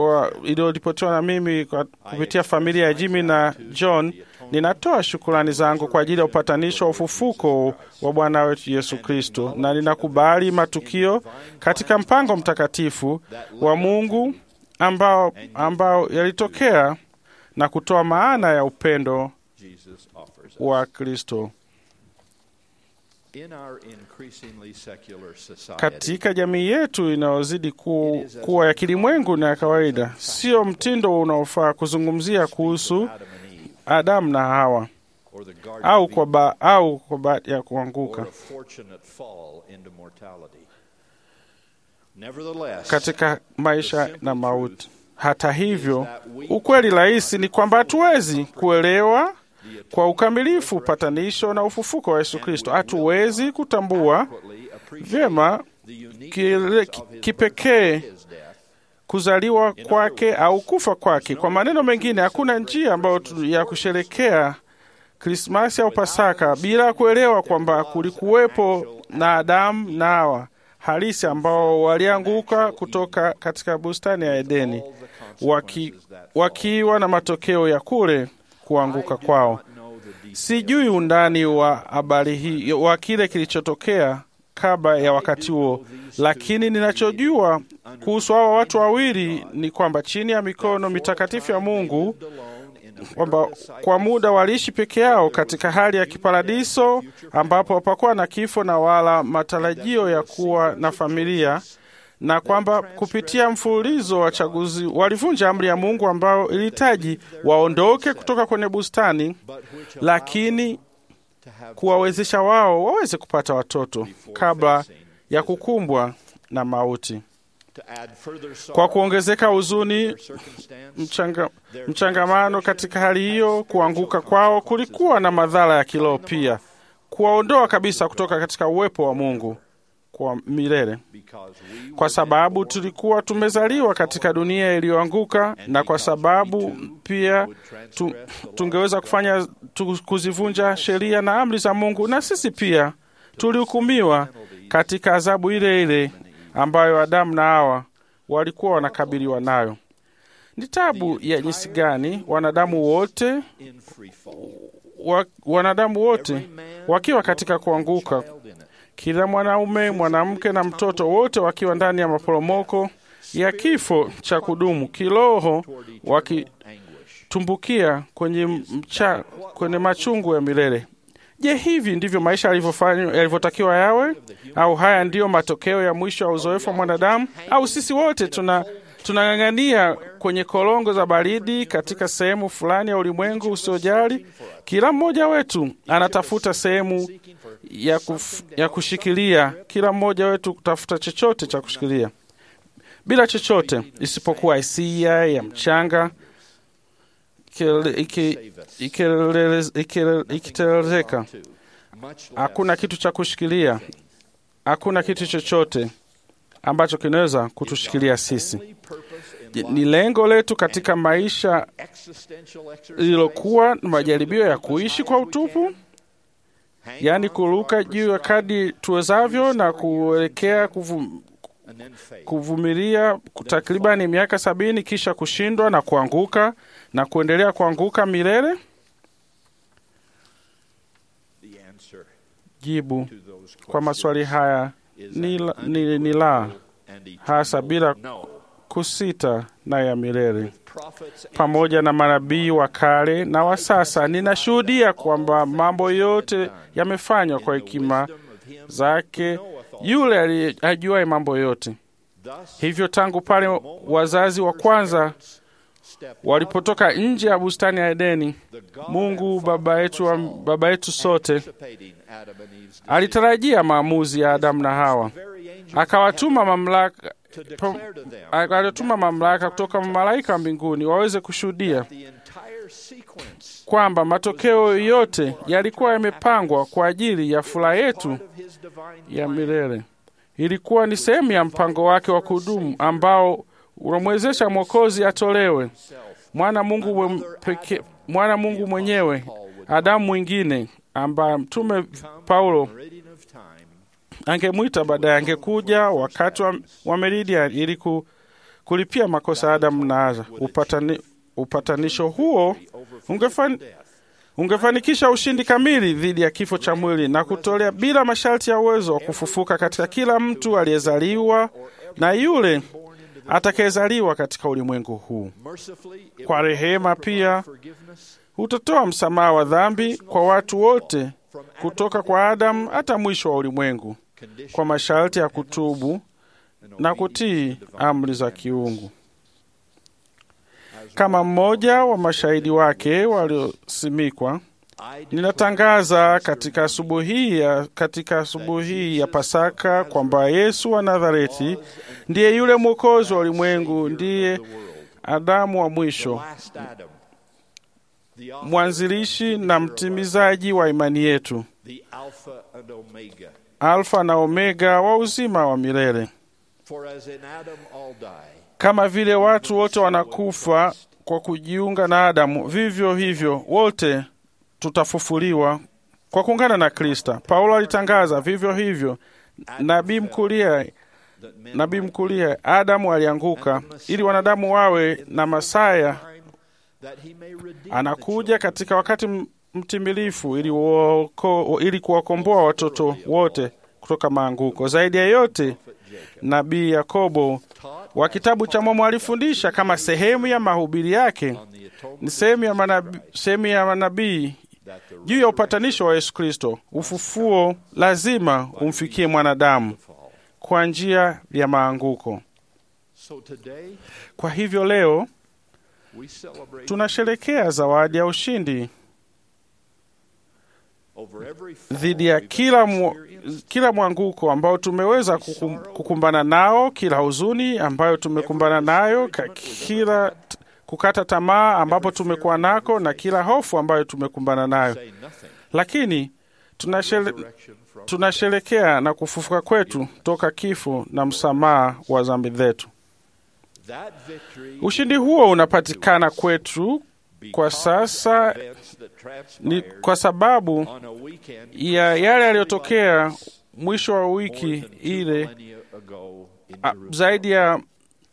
mimi kupitia familia ya Jimmy na John, ninatoa shukrani zangu kwa ajili ya upatanisho wa ufufuko wa Bwana wetu Yesu Kristo, na ninakubali matukio katika mpango mtakatifu wa Mungu ambao yalitokea na kutoa maana ya upendo wa Kristo. Katika jamii yetu inayozidi kuwa ya kilimwengu na ya kawaida, sio mtindo unaofaa kuzungumzia kuhusu Adamu na Hawa au kwa bahati ya kuanguka katika maisha na mauti. Hata hivyo, ukweli rahisi ni kwamba hatuwezi kuelewa kwa ukamilifu upatanisho na ufufuko wa Yesu Kristo. Hatuwezi kutambua vyema kipekee kuzaliwa kwake au kufa kwake. Kwa maneno mengine, hakuna njia ambayo ya kusherekea Krismasi au Pasaka bila kuelewa kwamba kulikuwepo na Adamu na Hawa halisi ambao walianguka kutoka katika bustani ya Edeni, wakiwa na matokeo ya kule kuanguka kwao. Sijui undani wa habari hii wa kile kilichotokea kabla ya wakati huo, lakini ninachojua kuhusu hawa watu wawili ni kwamba chini ya mikono mitakatifu ya Mungu, kwamba kwa muda waliishi peke yao katika hali ya kiparadiso ambapo hapakuwa na kifo na wala matarajio ya kuwa na familia, na kwamba kupitia mfululizo wa chaguzi walivunja amri ya Mungu ambao ilihitaji waondoke kutoka kwenye bustani, lakini kuwawezesha wao waweze kupata watoto kabla ya kukumbwa na mauti. Kwa kuongezeka huzuni, mchangamano katika hali hiyo, kuanguka kwao kulikuwa na madhara ya kiroho pia, kuwaondoa kabisa kutoka katika uwepo wa Mungu kwa milele, kwa sababu tulikuwa tumezaliwa katika dunia iliyoanguka, na kwa sababu pia tungeweza kuzivunja sheria na amri za Mungu, na sisi pia tulihukumiwa katika adhabu ile ile ambayo Adamu na Hawa walikuwa wanakabiliwa nayo. Ni taabu ya jinsi gani wanadamu wote wakiwa katika kuanguka, kila mwanaume, mwanamke na mtoto, wote wakiwa ndani ya maporomoko ya kifo cha kudumu kiroho, wakitumbukia kwenye machungu ya milele. Je, hivi ndivyo maisha yalivyotakiwa yawe? Au haya ndiyo matokeo ya mwisho wa uzoefu wa mwanadamu? Au sisi wote tunang'ang'ania kwenye korongo za baridi katika sehemu fulani ya ulimwengu usiojali? Kila mmoja wetu anatafuta sehemu ya kushikilia. Kila mmoja wetu kutafuta chochote cha kushikilia, bila chochote isipokuwa hisia ya mchanga ikitelezeka. Hakuna kitu cha kushikilia, hakuna kitu chochote ambacho kinaweza kutushikilia sisi. Ni lengo letu katika maisha lililokuwa majaribio ya kuishi kwa utupu, yaani kuruka juu ya kadri tuwezavyo na kuelekea kuvumilia takribani miaka 70, kisha kushindwa na kuanguka na kuendelea kuanguka milele? Jibu kwa maswali haya ni la, hasa bila kusita na ya milele. Pamoja na manabii wa kale na wa sasa, ninashuhudia kwamba mambo yote yamefanywa kwa hekima zake yule ajuaye mambo yote. Hivyo tangu pale wazazi wa kwanza walipotoka nje ya bustani ya Edeni, Mungu baba yetu sote alitarajia maamuzi ya Adamu na Hawa. Alituma mamlaka kutoka malaika wa mbinguni waweze kushuhudia kwamba matokeo yote yalikuwa yamepangwa kwa ajili ya furaha yetu ya milele. Ilikuwa ni sehemu ya mpango wake wa kudumu ambao unamwezesha Mwokozi atolewe, mwana Mungu mwenyewe, Adamu mwingine, ambaye Mtume Paulo angemwita baadaye angekuja wakati wa Meridian ili kulipia makosa ya Adamu na Hawa. Upatanisho huo ungefanikisha ushindi kamili dhidi ya kifo cha mwili na kutolea bila masharti ya uwezo wa kufufuka katika kila mtu aliyezaliwa na yule atakayezaliwa katika ulimwengu huu. Kwa rehema pia utatoa msamaha wa dhambi kwa watu wote kutoka kwa Adamu hata mwisho wa ulimwengu, kwa masharti ya kutubu na kutii amri za kiungu. Kama mmoja wa mashahidi wake waliosimikwa, ninatangaza katika asubuhi ya Pasaka kwamba Yesu wa Nazareti ndiye yule Mwokozi wa ulimwengu, ndiye Adamu wa mwisho, mwanzilishi na mtimizaji wa imani yetu, Alfa na Omega wa uzima wa milele. Kama vile watu wote wanakufa kwa kujiunga na Adamu, vivyo hivyo wote tutafufuliwa kwa kuungana na Kristo. Paulo alitangaza vivyo hivyo. Nabii mkulia Adamu alianguka ili wanadamu wawe na Masaya. Anakuja katika wakati mtimilifu ili kuwakomboa watoto wote kutoka maanguko. Zaidi ya yote, Nabii Yakobo wa kitabu cha Mormoni alifundisha kama sehemu ya mahubiri yake, ni sehemu ya manabii juu ya upatanisho wa Yesu Kristo. Ufufuo lazima umfikie mwanadamu kwa njia ya maanguko. Kwa hivyo leo tunasherehekea zawadi ya ushindi dhidi ya kila mwanguko ambao tumeweza kukumbana nao, kila huzuni ambayo tumekumbana nayo, kila kukata tamaa ambapo tumekuwa nako, na kila hofu ambayo tumekumbana nayo. Lakini tunasherehekea na kufufuka kwetu toka kifo na msamaha wa dhambi zetu. Ushindi huo unapatikana kwetu kwa sasa ni kwa sababu ya yale yaliyotokea mwisho wa wiki ile, zaidi ya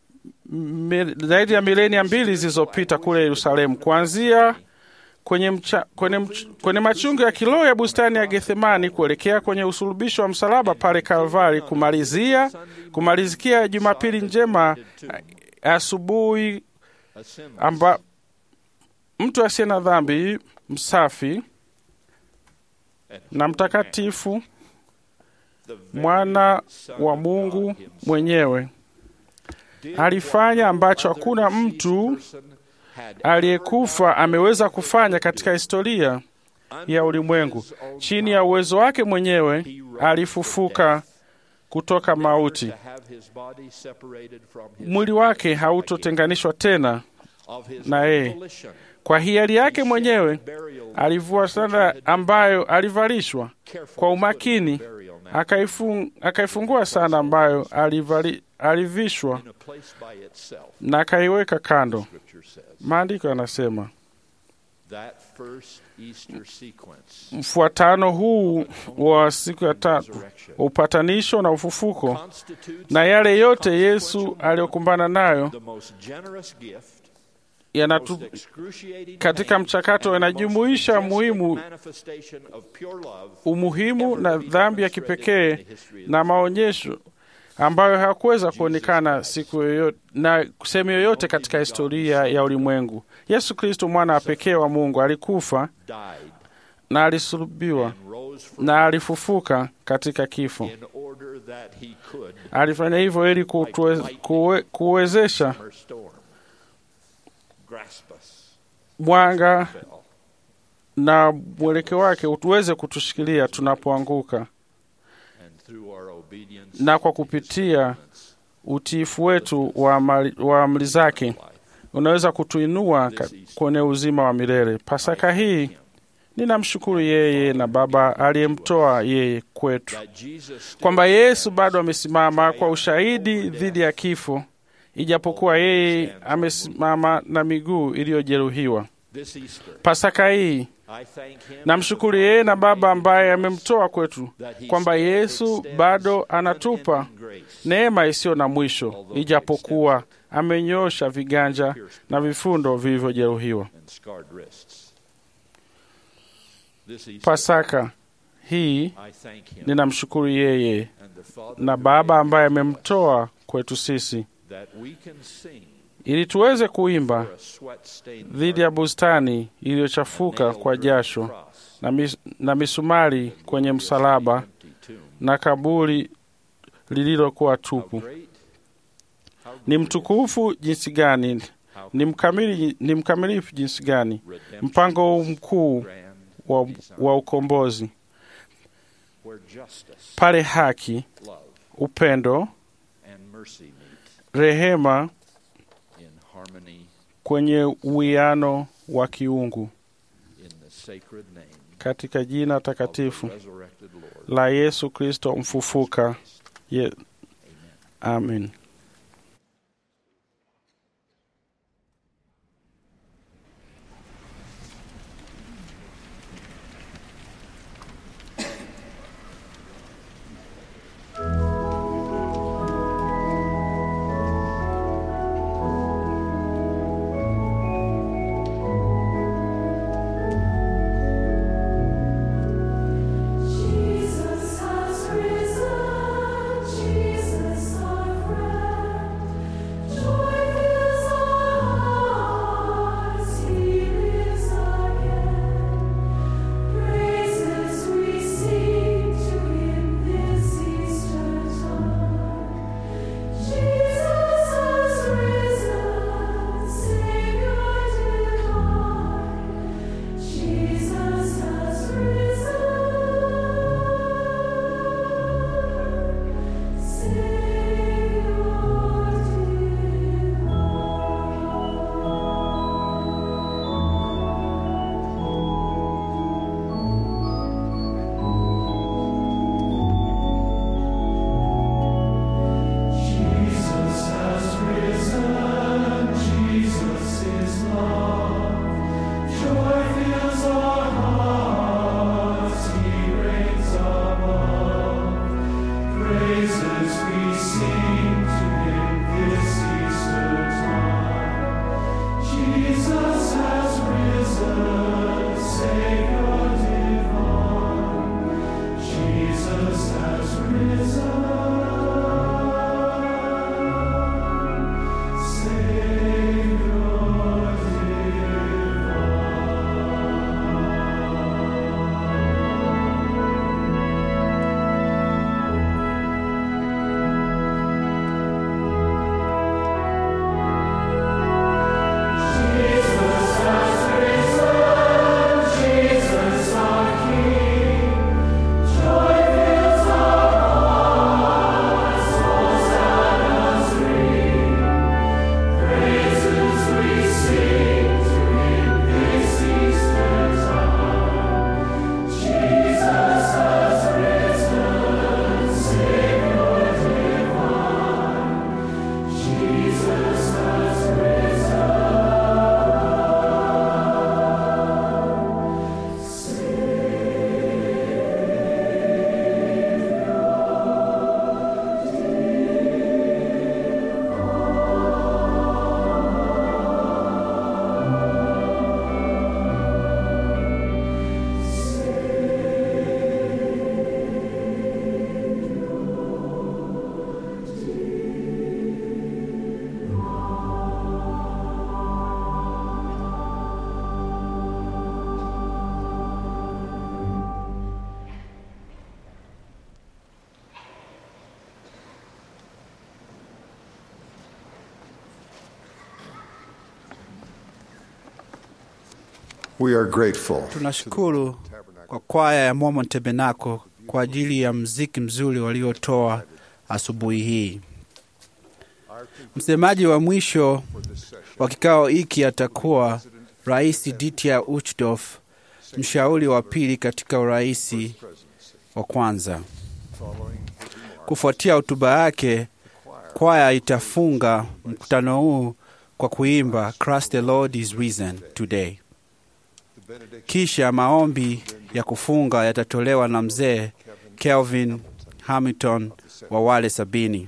milenia 2 zilizopita kule Yerusalemu, kuanzia kwenye machungu ya kiroho ya bustani ya Gethsemani kuelekea kwenye usulubisho wa msalaba pale Kalvari, kumalizikia Jumapili njema asubuhi amba mtu asiye na dhambi msafi na mtakatifu, mwana wa Mungu mwenyewe. Alifanya ambacho hakuna mtu aliyekufa ameweza kufanya katika historia ya ulimwengu. Chini ya uwezo wake mwenyewe alifufuka kutoka mauti. Mwili wake hautotenganishwa tena na yeye. Kwa hiari yake mwenyewe alivua sanda ambayo alivalishwa kwa umakini, akaifungua sanda ambayo alivishwa na akaiweka kando. Maandiko yanasema mfuatano huu wa siku ya tatu, upatanisho na ufufuko, na yale yote Yesu aliyokumbana nayo katika mchakato yanajumuisha umuhimu na dhambi ya kipekee na maonyesho ambayo hayakuweza kuonekana siku yoyote na sehemu yoyote katika historia ya ulimwengu. Yesu Kristo, mwana wa pekee wa Mungu, alikufa na alisulubiwa na alifufuka katika kifo. Alifanya hivyo ili kuwezesha mwanga na mwelekeo wake utuweze kutushikilia tunapoanguka, na kwa kupitia utiifu wetu wa amri zake unaweza kutuinua kwenye uzima wa milele. Pasaka hii ninamshukuru yeye na Baba aliyemtoa yeye kwetu, kwamba Yesu bado amesimama kwa ushahidi dhidi ya kifo, ijapokuwa yeye amesimama na miguu iliyojeruhiwa. Pasaka hii namshukuru yeye na Baba ambaye amemtoa kwetu, kwamba Yesu bado anatupa neema isiyo na mwisho, ijapokuwa amenyosha viganja na vifundo vilivyojeruhiwa. Pasaka hii ninamshukuru yeye na Baba ambaye amemtoa kwetu sisi, ili tuweze kuimba dhidi ya bustani iliyochafuka kwa jasho na misumari kwenye msalaba na kaburi lililokuwa tupu. Ni mtukufu jinsi gani, ni mkamilifu jinsi gani mpango mkuu wa ukombozi, pale haki, upendo, rehema kwenye uwiano wa kiungu, katika jina takatifu la Yesu Kristo mfufuka. Amen. We are grateful. Tunashukuru kwa kwaya ya Mormon Tabernacle kwa ajili ya mziki mzuri waliotoa asubuhi hii. Msemaji wa mwisho wa kikao hiki atakuwa Rais Dieter Uchtdorf, mshauri wa pili katika urais wa kwanza. Kufuatia hotuba yake, kwaya itafunga mkutano huu kwa kuimba Christ the Lord is risen today. Kisha maombi ya kufunga yatatolewa na mzee Kelvin Hamilton wa wale 70.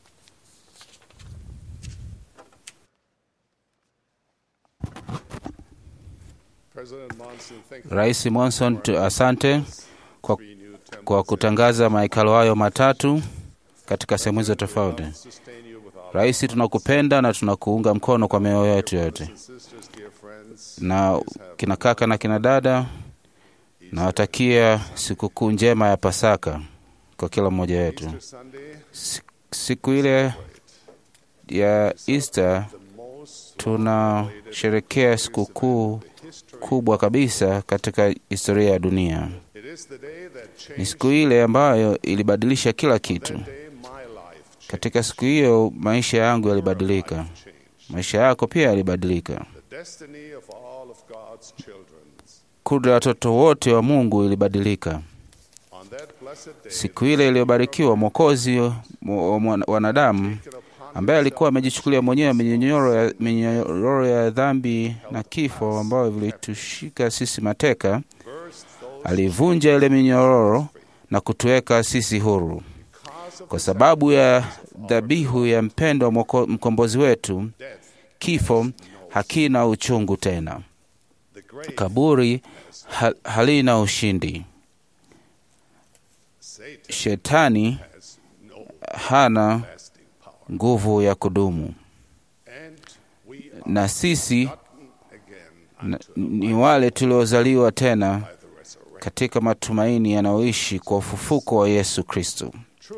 Rais Monson, asante kwa kutangaza mahekalo hayo matatu katika sehemu hizo tofauti. Rais, tunakupenda na tunakuunga mkono kwa mioyo yetu yote. Na kina kaka na kina dada, nawatakia sikukuu njema ya Pasaka kwa kila mmoja wetu. Siku ile ya Easter tunasherehekea sikukuu kubwa kabisa katika historia ya dunia. Ni siku ile ambayo ilibadilisha kila kitu. Katika siku hiyo maisha yangu yalibadilika. Maisha yako pia yalibadilika. Kudra ya watoto wote wa Mungu ilibadilika. Siku ile iliyobarikiwa, Mwokozi wa wanadamu ambaye alikuwa amejichukulia mwenyewe minyororo ya dhambi na kifo ambayo vilitushika sisi mateka, alivunja ile minyororo na kutuweka sisi huru. Kwa sababu ya dhabihu ya mpendo wa mkombozi wetu, kifo hakina uchungu tena. Kaburi halina ushindi. Shetani hana nguvu ya kudumu. Na sisi ni wale tuliozaliwa tena katika matumaini yanayoishi kwa ufufuko wa Yesu Kristo.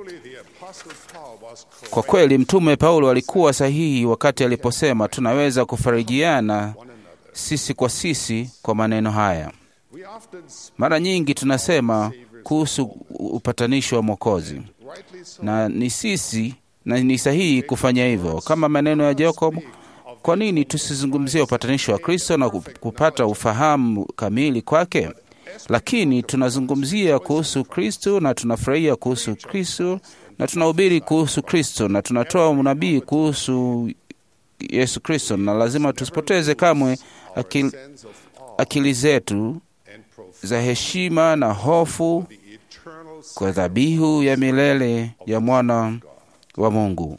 Kwa kweli Mtume Paulo alikuwa sahihi wakati aliposema tunaweza kufarijiana sisi kwa sisi kwa maneno haya. Mara nyingi tunasema kuhusu upatanisho wa Mwokozi, na ni sahihi kufanya hivyo. Kama maneno ya Jacob, kwa nini tusizungumzie upatanisho wa Kristo na kupata ufahamu kamili kwake? Lakini tunazungumzia kuhusu Kristo na tunafurahia kuhusu Kristo na tunahubiri kuhusu Kristo na tunatoa unabii kuhusu Yesu Kristo, na lazima tusipoteze kamwe akili zetu za heshima na hofu kwa dhabihu ya milele ya mwana wa Mungu.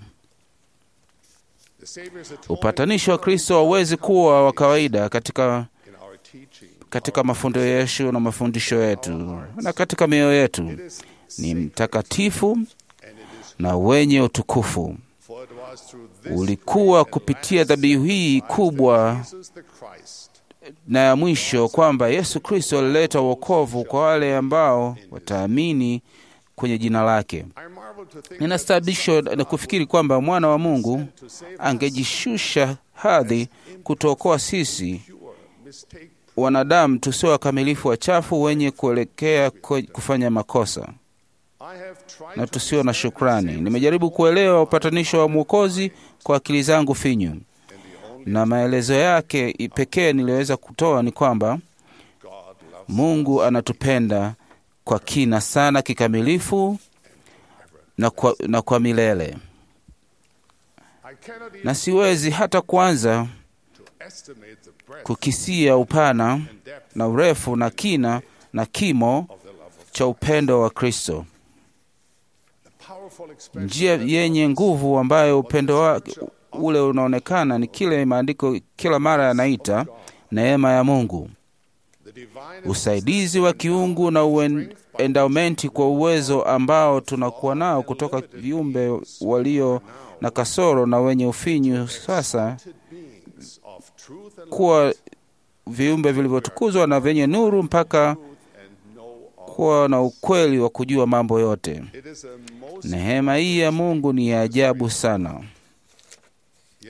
Upatanisho wa Kristo hauwezi kuwa wa kawaida katika mafundisho na mafundisho yetu na katika mioyo yetu. Ni mtakatifu na wenye utukufu. Ulikuwa kupitia dhabihu hii kubwa na ya mwisho kwamba Yesu Kristo alileta wokovu kwa wale ambao wataamini kwenye jina lake. Ninastaabishwa na kufikiri kwamba mwana wa Mungu angejishusha hadhi kutuokoa sisi wanadamu tusio wakamilifu, wachafu, wenye kuelekea kufanya makosa na tusio na shukrani. Nimejaribu kuelewa upatanisho wa Mwokozi kwa akili zangu finyu, na maelezo yake pekee niliweza kutoa ni kwamba Mungu anatupenda kwa kina sana, kikamilifu na kwa milele. Na siwezi hata kuanza kukisia upana na urefu na kina na kimo cha upendo wa Kristo. Njia yenye nguvu ambayo upendo wake ule unaonekana ni kile maandiko kila mara yanaita neema ya Mungu, usaidizi wa kiungu na endowmenti kwa uwezo ambao tunakuwa nao kutoka viumbe walio na kasoro na wenye ufinyu, sasa kuwa viumbe vilivyotukuzwa na vyenye nuru mpaka kuwa na ukweli wa kujua mambo yote. Neema hii ya Mungu ni ya ajabu sana.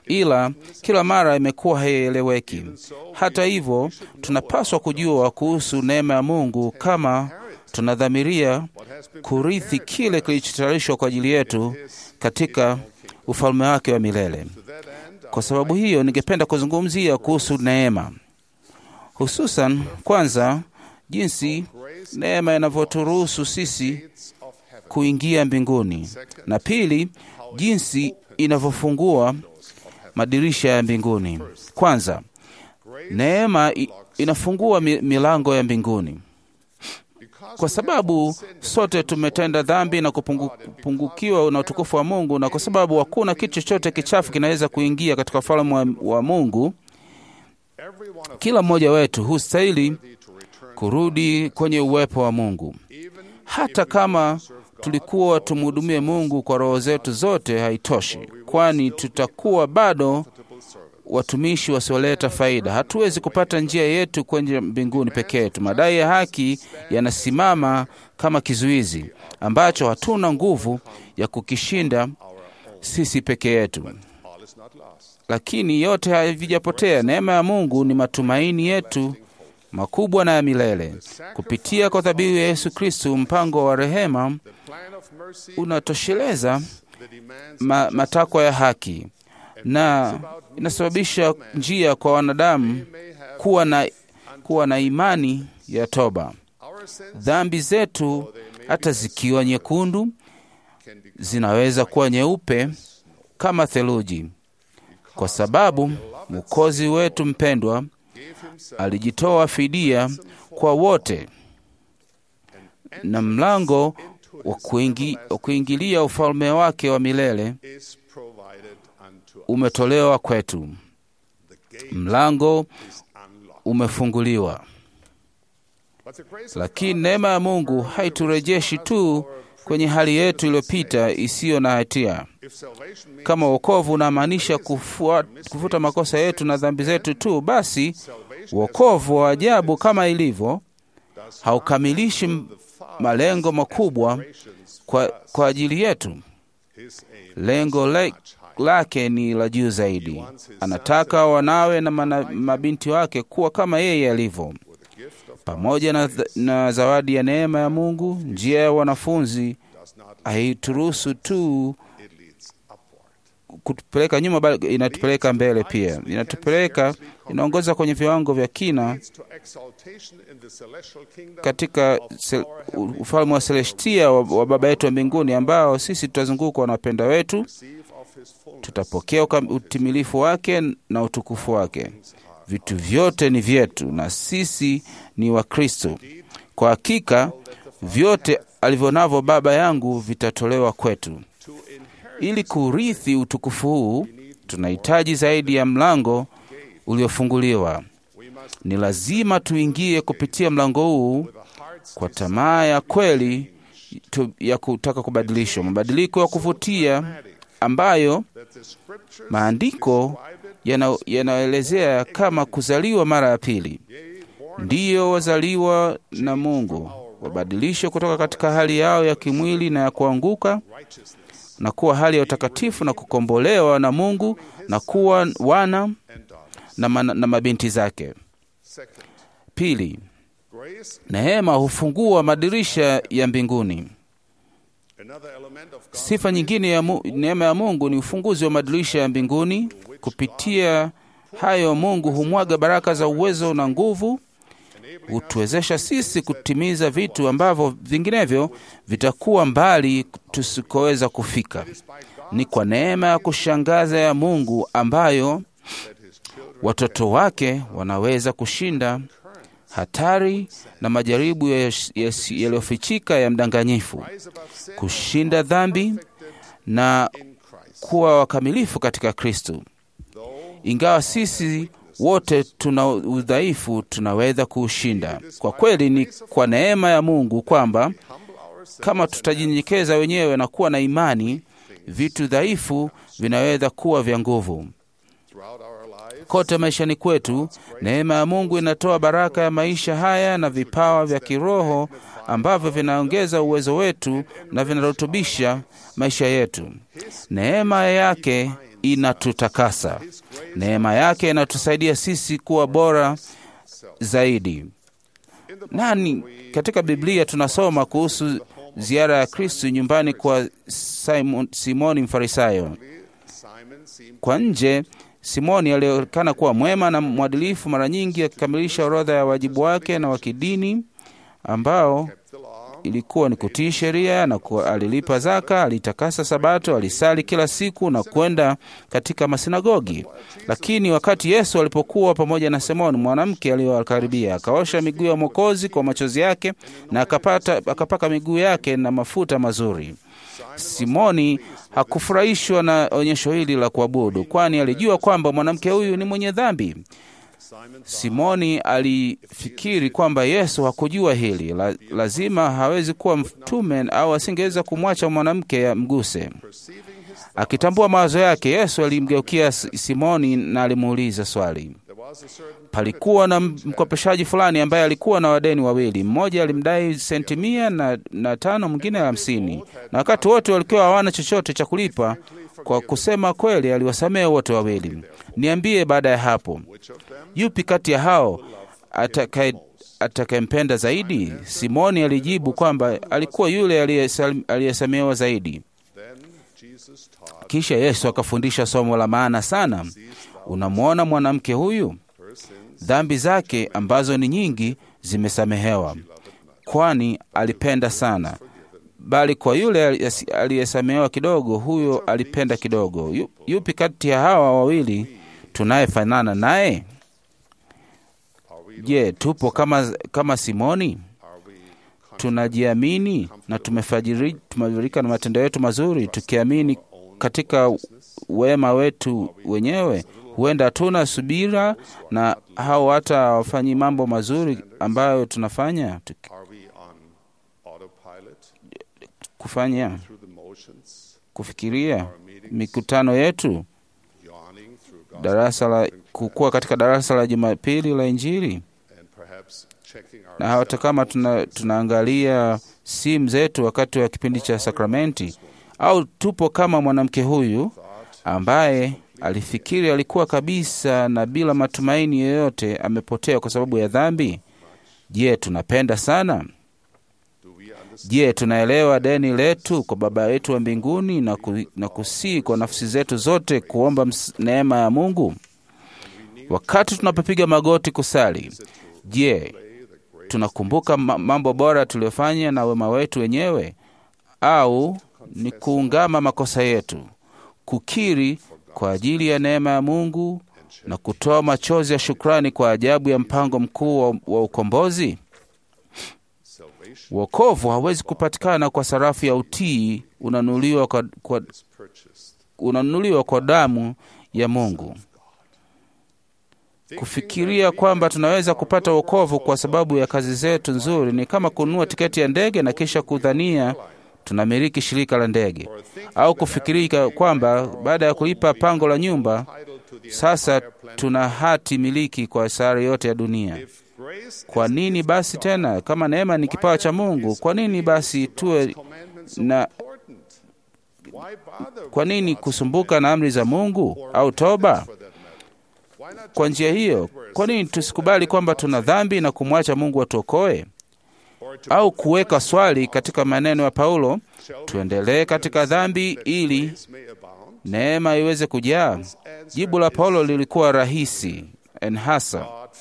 ila kila mara imekuwa haieleweki. Hata hivyo, tunapaswa kujua kuhusu neema ya Mungu kama tunadhamiria kurithi kile kilichotayarishwa kwa ajili yetu katika ufalme wake wa milele. Kwa sababu hiyo, ningependa kuzungumzia kuhusu neema, hususan kwanza jinsi neema inavyoturuhusu sisi kuingia mbinguni, na pili, jinsi inavyofungua madirisha ya mbinguni. Kwanza, neema inafungua milango ya mbinguni. Kwa sababu sote tumetenda dhambi na kupungukiwa na utukufu wa Mungu, na kwa sababu hakuna kitu chochote kichafu kinaweza kuingia katika ufalme wa Mungu, kila mmoja wetu hustahili kurudi kwenye uwepo wa Mungu. Hata kama tulikuwa tumhudumie Mungu kwa roho zetu zote, haitoshi, kwani tutakuwa bado watumishi wasioleta faida. Hatuwezi kupata njia yetu kwenye mbinguni peke yetu. Madai ya haki yanasimama kama kizuizi ambacho hatuna nguvu ya kukishinda sisi peke yetu. Lakini yote havijapotea. Neema ya Mungu ni matumaini yetu makubwa na ya milele. Kupitia kwa dhabihu ya Yesu Kristo, mpango wa rehema unatosheleza matakwa ya haki na inasababisha njia kwa wanadamu kuwa na imani ya toba. Dhambi zetu, hata zikiwa nyekundu, zinaweza kuwa nyeupe kama theluji, kwa sababu Mwokozi wetu mpendwa alijitoa fidia kwa wote, na mlango wa kuingilia ufalme wake wa milele umetolewa kwetu. Mlango umefunguliwa. Lakini neema ya Mungu haiturejeshi tu kwenye hali yetu iliyopita isiyo na hatia. Kama wokovu unamaanisha kufuta makosa yetu na dhambi zetu tu, basi wokovu wa ajabu kama ilivyo haukamilishi malengo makubwa kwa ajili yetu. Lengo lake ni la juu zaidi. Anataka wanawe na mabinti wake kuwa kama yeye alivyo. Pamoja na zawadi ya neema ya Mungu, njia ya wanafunzi haituruhusu tu kutupeleka nyuma, bali inatupeleka mbele pia. Inaongoza kwenye viwango vya kina katika ufalme wa Celestia wa Baba yetu wa mbinguni, ambao sisi tutazungukwa na wapenda wetu. Tutapokea utimilifu wake na utukufu wake. Vitu vyote ni vyetu na sisi ni wa Kristo. Kwa hakika vyote alivyonavyo Baba yangu vitatolewa kwetu. Ili kurithi utukufu huu, tunahitaji zaidi ya mlango uliofunguliwa. Ni lazima tuingie kupitia mlango huu kwa tamaa ya kweli ya kutaka kubadilishwa, mabadiliko ya kuvutia ambayo maandiko yanaelezea kama kuzaliwa mara ya pili. Ndiyo, wazaliwa na Mungu wabadilishwe kutoka katika hali yao ya kimwili na ya kuanguka na kuwa hali ya utakatifu na kukombolewa na Mungu na kuwa wana na mabinti zake. Pili, neema hufungua madirisha ya mbinguni. Sifa nyingine ya neema ya Mungu ni ufunguzi wa madirisha ya mbinguni. Kupitia hayo, Mungu humwaga baraka za uwezo na nguvu, hutuwezesha sisi kutimiza vitu ambavyo vinginevyo vitakuwa mbali tusikoweza kufika. Ni kwa neema ya kushangaza ya Mungu ambayo watoto wake wanaweza kushinda hatari na majaribu yaliyofichika ya mdanganyifu, kushinda dhambi na kuwa wakamilifu katika Kristo. Ingawa sisi wote tuna udhaifu, tunaweza kuushinda. Kwa kweli ni kwa neema ya Mungu kwamba kama tutajinyenyekeza wenyewe na kuwa na imani, vitu dhaifu vinaweza kuwa vya nguvu. Kote maishani kwetu, neema ya Mungu inatoa baraka ya maisha haya na vipawa vya kiroho ambavyo vinaongeza uwezo wetu na vinarutubisha maisha yetu. Neema yake inatutakasa. Neema yake inatusaidia sisi kuwa bora zaidi. Nani katika Biblia tunasoma kuhusu ziara ya Kristo nyumbani kwa Simoni Mfarisayo. Kwa nje, Simoni alionekana kuwa mwema na mwadilifu, mara nyingi akikamilisha orodha ya wajibu wake na wa kidini ambao ilikuwa ni kutii sheria, na alilipa zaka, alitakasa Sabato, alisali kila siku na kwenda katika masinagogi. Lakini wakati Yesu alipokuwa pamoja na Simoni, mwanamke aliyokaribia akaosha miguu ya Mwokozi kwa machozi yake na akapaka miguu yake na mafuta mazuri. Simoni hakufurahishwa na onyesho hili la kuabudu, kwani alijua kwamba mwanamke huyu ni mwenye dhambi. Simoni alifikiri kwamba Yesu hakujua hili. Lazima hawezi kuwa mtume au asingeweza kumwacha mwanamke amguse. Akitambua mawazo yake, Yesu alimgeukia Simoni na alimuuliza swali. Palikuwa na mkopeshaji fulani ambaye alikuwa na wadeni wawili. Mmoja alimdai senti 105, mwingine 50. Na wakati wote walikuwa hawana chochote cha kulipa, kwa kusema kweli aliwasamehe wote wawili. Niambie, baada ya hapo, yupi kati ya hao atakayempenda zaidi? Simoni alijibu kwamba alikuwa yule aliyesamehewa zaidi. Kisha Yesu akafundisha somo la maana sana. Unamwona mwanamke huyu? Dhambi zake ambazo ni nyingi zimesamehewa, kwani alipenda sana. Bali kwa yule aliyesamehewa kidogo, huyo alipenda kidogo. Yupi kati ya hawa wawili tunayefanana naye? Je, tupo kama Simoni? Tunajiamini na tumefadhilika na matendo yetu mazuri, tukiamini katika wema wetu wenyewe? Huenda hatuna subira na hao hata wafanyi mambo mazuri ambayo tunafanya kufikiria mikutano yetu, kukua katika darasa la Jumapili la Injili, na hata kama tunaangalia simu zetu wakati wa kipindi cha sakramenti. Au tupo kama mwanamke huyu ambaye alifikiri alikuwa kabisa na bila matumaini yoyote amepotea kwa sababu ya dhambi? Je, tunapenda sana? Je, tunaelewa deni letu kwa Baba yetu wa mbinguni na kusii kwa nafsi zetu zote kuomba neema ya Mungu? Wakati tunapopiga magoti kusali, je, tunakumbuka mambo bora tuliyofanya na wema wetu wenyewe, au ni kuungama makosa yetu, kukiri kwa ajili ya neema ya Mungu na kutoa machozi ya shukrani kwa ajabu ya mpango mkuu wa ukombozi? Wokovu hawezi kupatikana kwa sarafu ya utii unanunuliwa kwa damu ya Mungu. Kufikiria kwamba tunaweza kupata wokovu kwa sababu ya kazi zetu nzuri ni kama kununua tiketi ya ndege na kisha kudhania tunamiliki shirika la ndege, au kufikiria kwamba baada ya kulipa pango la nyumba sasa tuna hati miliki kwa sayari yote ya dunia. Kwa nini basi tena, kama neema ni kipawa cha Mungu, kwa nini basi kwa nini kusumbuka na amri za Mungu au toba? Kwa njia hiyo, kwa nini tusikubali kwamba tuna dhambi na kumwacha Mungu atuokoe? Au kuweka swali katika maneno ya Paulo, tuendelee katika dhambi ili neema iweze kujaa? Jibu la Paulo lilikuwa rahisi hasa.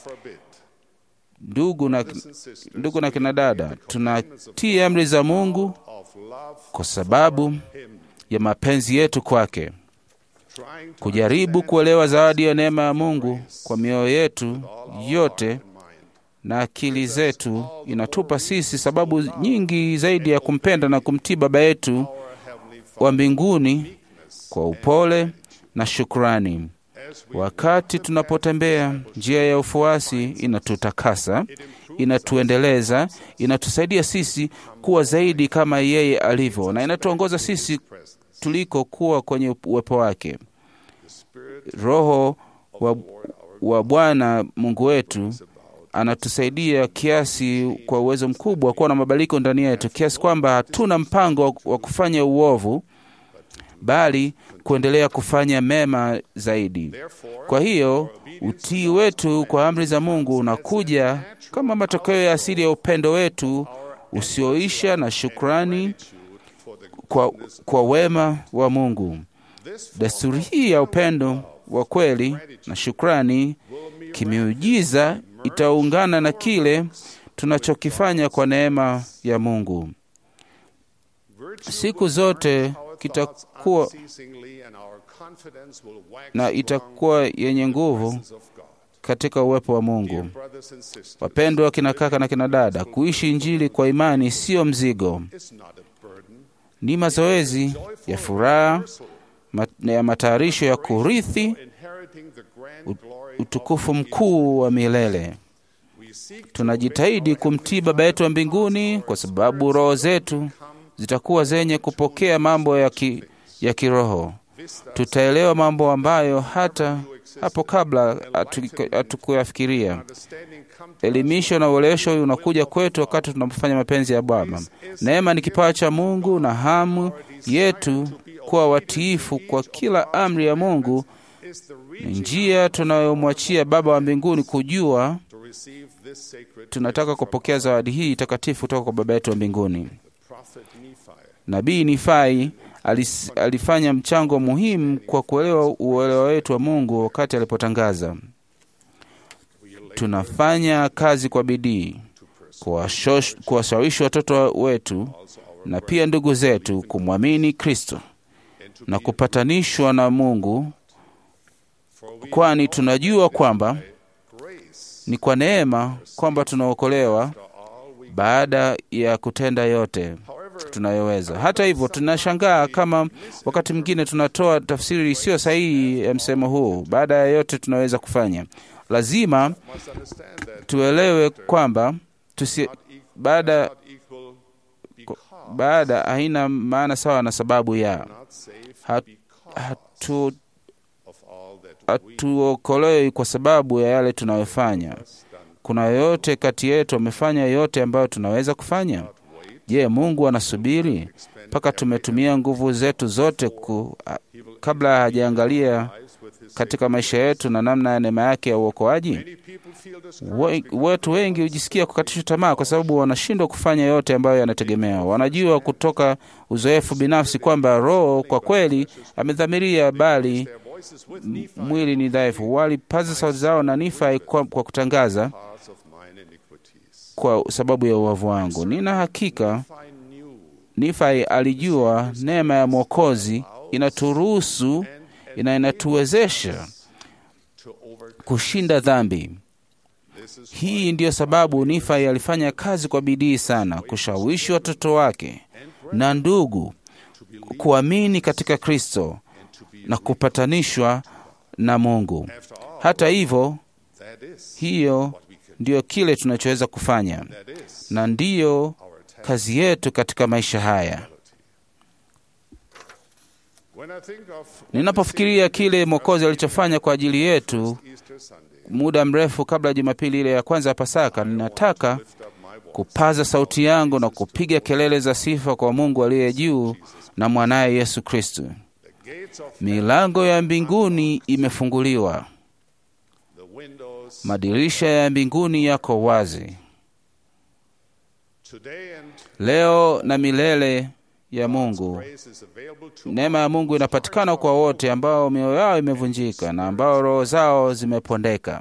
Ndugu na kina dada, tunatii amri za Mungu kwa sababu ya mapenzi yetu kwake. Kujaribu kuelewa zawadi ya neema ya Mungu kwa mioyo yetu yote na akili zetu inatupa sisi sababu nyingi zaidi ya kumpenda na kumtii Baba yetu wa mbinguni kwa upole na shukrani. Wakati tunapotembea njia ya ufuasi, inatutakasa, inatuendeleza, inatusaidia sisi kuwa zaidi kama yeye alivyo, na inatuongoza sisi tuliko kuwa kwenye uwepo wake. Roho wa Bwana Mungu wetu anatusaidia kiasi kwa uwezo mkubwa kuwa na mabadiliko ndani yetu, kiasi kwamba hatuna mpango wa kufanya uovu, bali kuendelea kufanya mema zaidi. Kwa hiyo utii wetu kwa amri za Mungu unakuja kama matokeo ya asili ya upendo wetu usioisha na shukrani kwa wema wa Mungu. Desturi hii ya upendo wa kweli na shukrani kimiujiza itaungana na kile tunachokifanya kwa neema ya Mungu. Siku zote kitakuwa na itakuwa yenye nguvu katika uwepo wa Mungu. Wapendwa kina kaka na kina dada, kuishi Injili kwa imani sio mzigo. Ni mazoezi ya furaha ya matayarisho ya kurithi utukufu mkuu wa milele. Tunajitahidi kumtii Baba yetu wa mbinguni kwa sababu roho zetu zitakuwa zenye kupokea mambo ya kiroho. Tutaelewa mambo ambayo hata hapo kabla hatukuyafikiria. Elimisho na uelewesho unakuja kwetu wakati tunapofanya mapenzi ya Baba. Neema ni kipawa cha Mungu, na hamu yetu kuwa watiifu kwa kila amri ya Mungu ni njia tunayomwachia Baba wa mbinguni kujua tunataka kupokea zawadi hii takatifu kutoka kwa Baba yetu wa mbinguni. Nabii Nifai alifanya mchango muhimu kwa kuelewa uelewa wetu wa Mungu wakati alipotangaza, tunafanya kazi kwa bidii kuwashawishi watoto wetu na pia ndugu zetu kumwamini Kristo na kupatanishwa na Mungu, kwani tunajua kwamba ni kwa neema kwamba tunaokolewa baada ya kutenda yote tunayoweza. Hata hivyo, tunashangaa kama wakati mwingine tunatoa tafsiri isiyo sahihi ya msemo huu, baada ya yote tunaweza kufanya. Lazima tuelewe kwamba baada haina maana sawa na sababu ya hatuokolewi kwa sababu ya yale tunayofanya. Kuna yoyote kati yetu amefanya yote ambayo tunaweza kufanya? Je, Mungu anasubiri mpaka tumetumia nguvu zetu zote kabla hajaangalia katika maisha yetu na namna ya neema yake ya uokoaji? Watu wengi hujisikia kukatishwa tamaa kwa sababu wanashindwa kufanya yote ambayo yanategemewa. Wanajua kutoka uzoefu binafsi kwamba Roho kwa kweli amedhamiria, bali mwili ni dhaifu. Walipaza sauti zao na Nifai kwa kutangaza, kwa sababu ya uovu wangu. Nina hakika Nifai alijua neema ya Mwokozi inaturuhusu na inatuwezesha kushinda dhambi. Hii ndiyo sababu Nifai alifanya kazi kwa bidii sana kushawishi watoto wake na ndugu kuamini katika Kristo na kupatanishwa na Mungu. Hata hivyo, hiyo ndiyo kile tunachoweza kufanya, na ndiyo kazi yetu katika maisha haya. Ninapofikiria kile Mwokozi alichofanya kwa ajili yetu muda mrefu kabla ya Jumapili ile ya kwanza ya Pasaka, ninataka kupaza sauti yangu na kupiga kelele za sifa kwa Mungu aliye juu na mwanaye Yesu Kristo. Milango ya mbinguni imefunguliwa. Madirisha ya mbinguni yako wazi. Leo na milele ya Mungu, neema ya Mungu inapatikana kwa wote ambao mioyo yao imevunjika na ambao roho zao zimepondeka.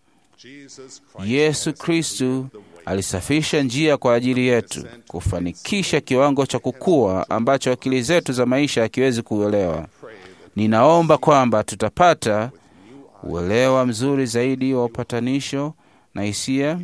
Yesu Kristu alisafisha njia kwa ajili yetu, kufanikisha kiwango cha kukua ambacho akili zetu za maisha hakiwezi kuelewa. Ninaomba kwamba tutapata uelewa mzuri zaidi wa upatanisho na hisia,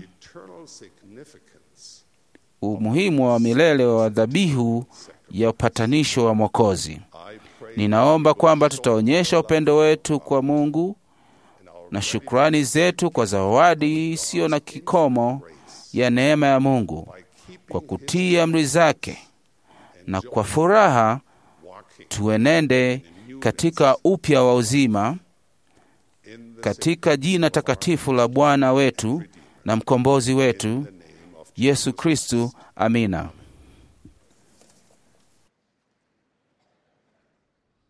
umuhimu wa milele wa dhabihu ya upatanisho wa Mwokozi. Ninaomba kwamba tutaonyesha upendo wetu kwa Mungu na shukrani zetu kwa zawadi isiyo na kikomo ya neema ya Mungu kwa kutii amri zake, na kwa furaha tuenende katika upya wa uzima katika jina takatifu la Bwana wetu na mkombozi wetu Yesu Kristu. Amina.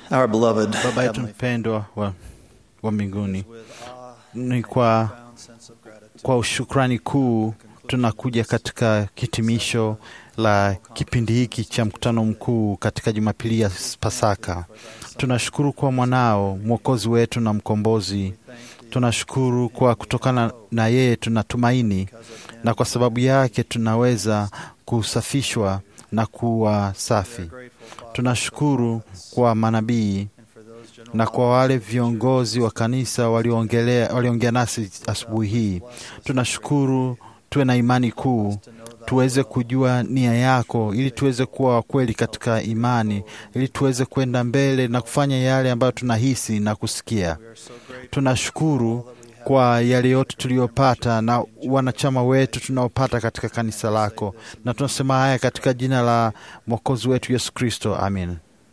Our beloved Baba yetu mpendwa wa mbinguni, ni kwa ushukrani kuu tunakuja katika hitimisho la kipindi hiki cha mkutano mkuu katika Jumapili ya Pasaka. Tunashukuru kwa mwanao, Mwokozi wetu na mkombozi. Tunashukuru kwa kutokana na yeye tunatumaini, na kwa sababu yake tunaweza kusafishwa na kuwa safi. Tunashukuru kwa manabii na kwa wale viongozi wa kanisa waliongea nasi asubuhi hii. Tunashukuru tuwe na imani kuu, tuweze kujua nia yako, ili tuweze kuwa kweli katika imani, ili tuweze kwenda mbele na kufanya yale ambayo tunahisi na kusikia. Tunashukuru kwa yale yote tuliyopata na wanachama wetu tunaopata katika kanisa lako, na tunasema haya katika jina la Mwokozi wetu Yesu Kristo. Amen.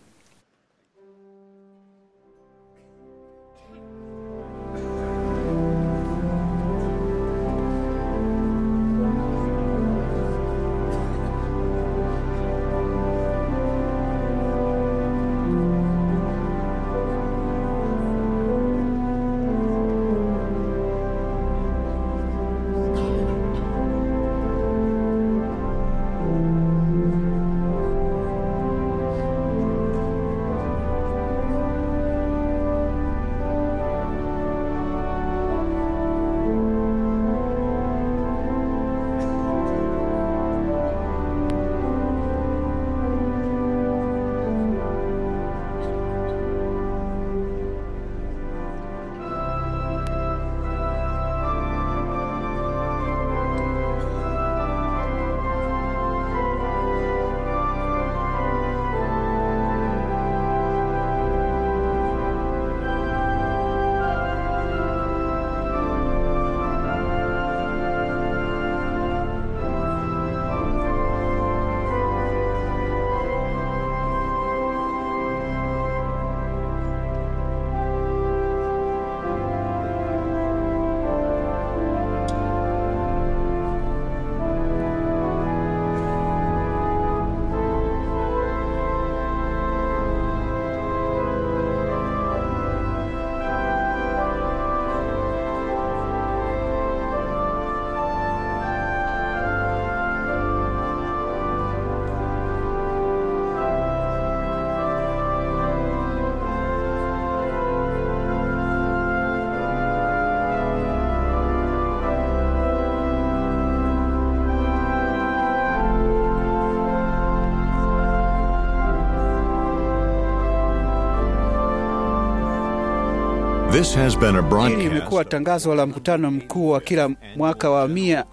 This has been a broadcast. Hili imekuwa tangazo la mkutano mkuu wa kila mwaka wa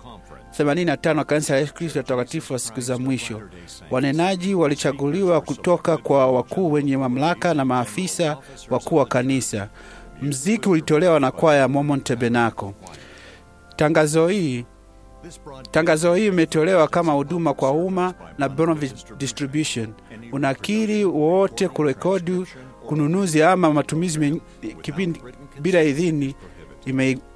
185 wa kanisa la Yesu Kristo watakatifu wa siku za mwisho. Wanenaji walichaguliwa kutoka kwa wakuu wenye mamlaka na maafisa wakuu wa kanisa. Mziki ulitolewa na kwaya ya Mormon Tabernacle. Tangazo hii imetolewa kama huduma kwa umma na Bonaventure Distribution. Unakiri wote kurekodi, kununuzi ama matumizi kipindi bila idhini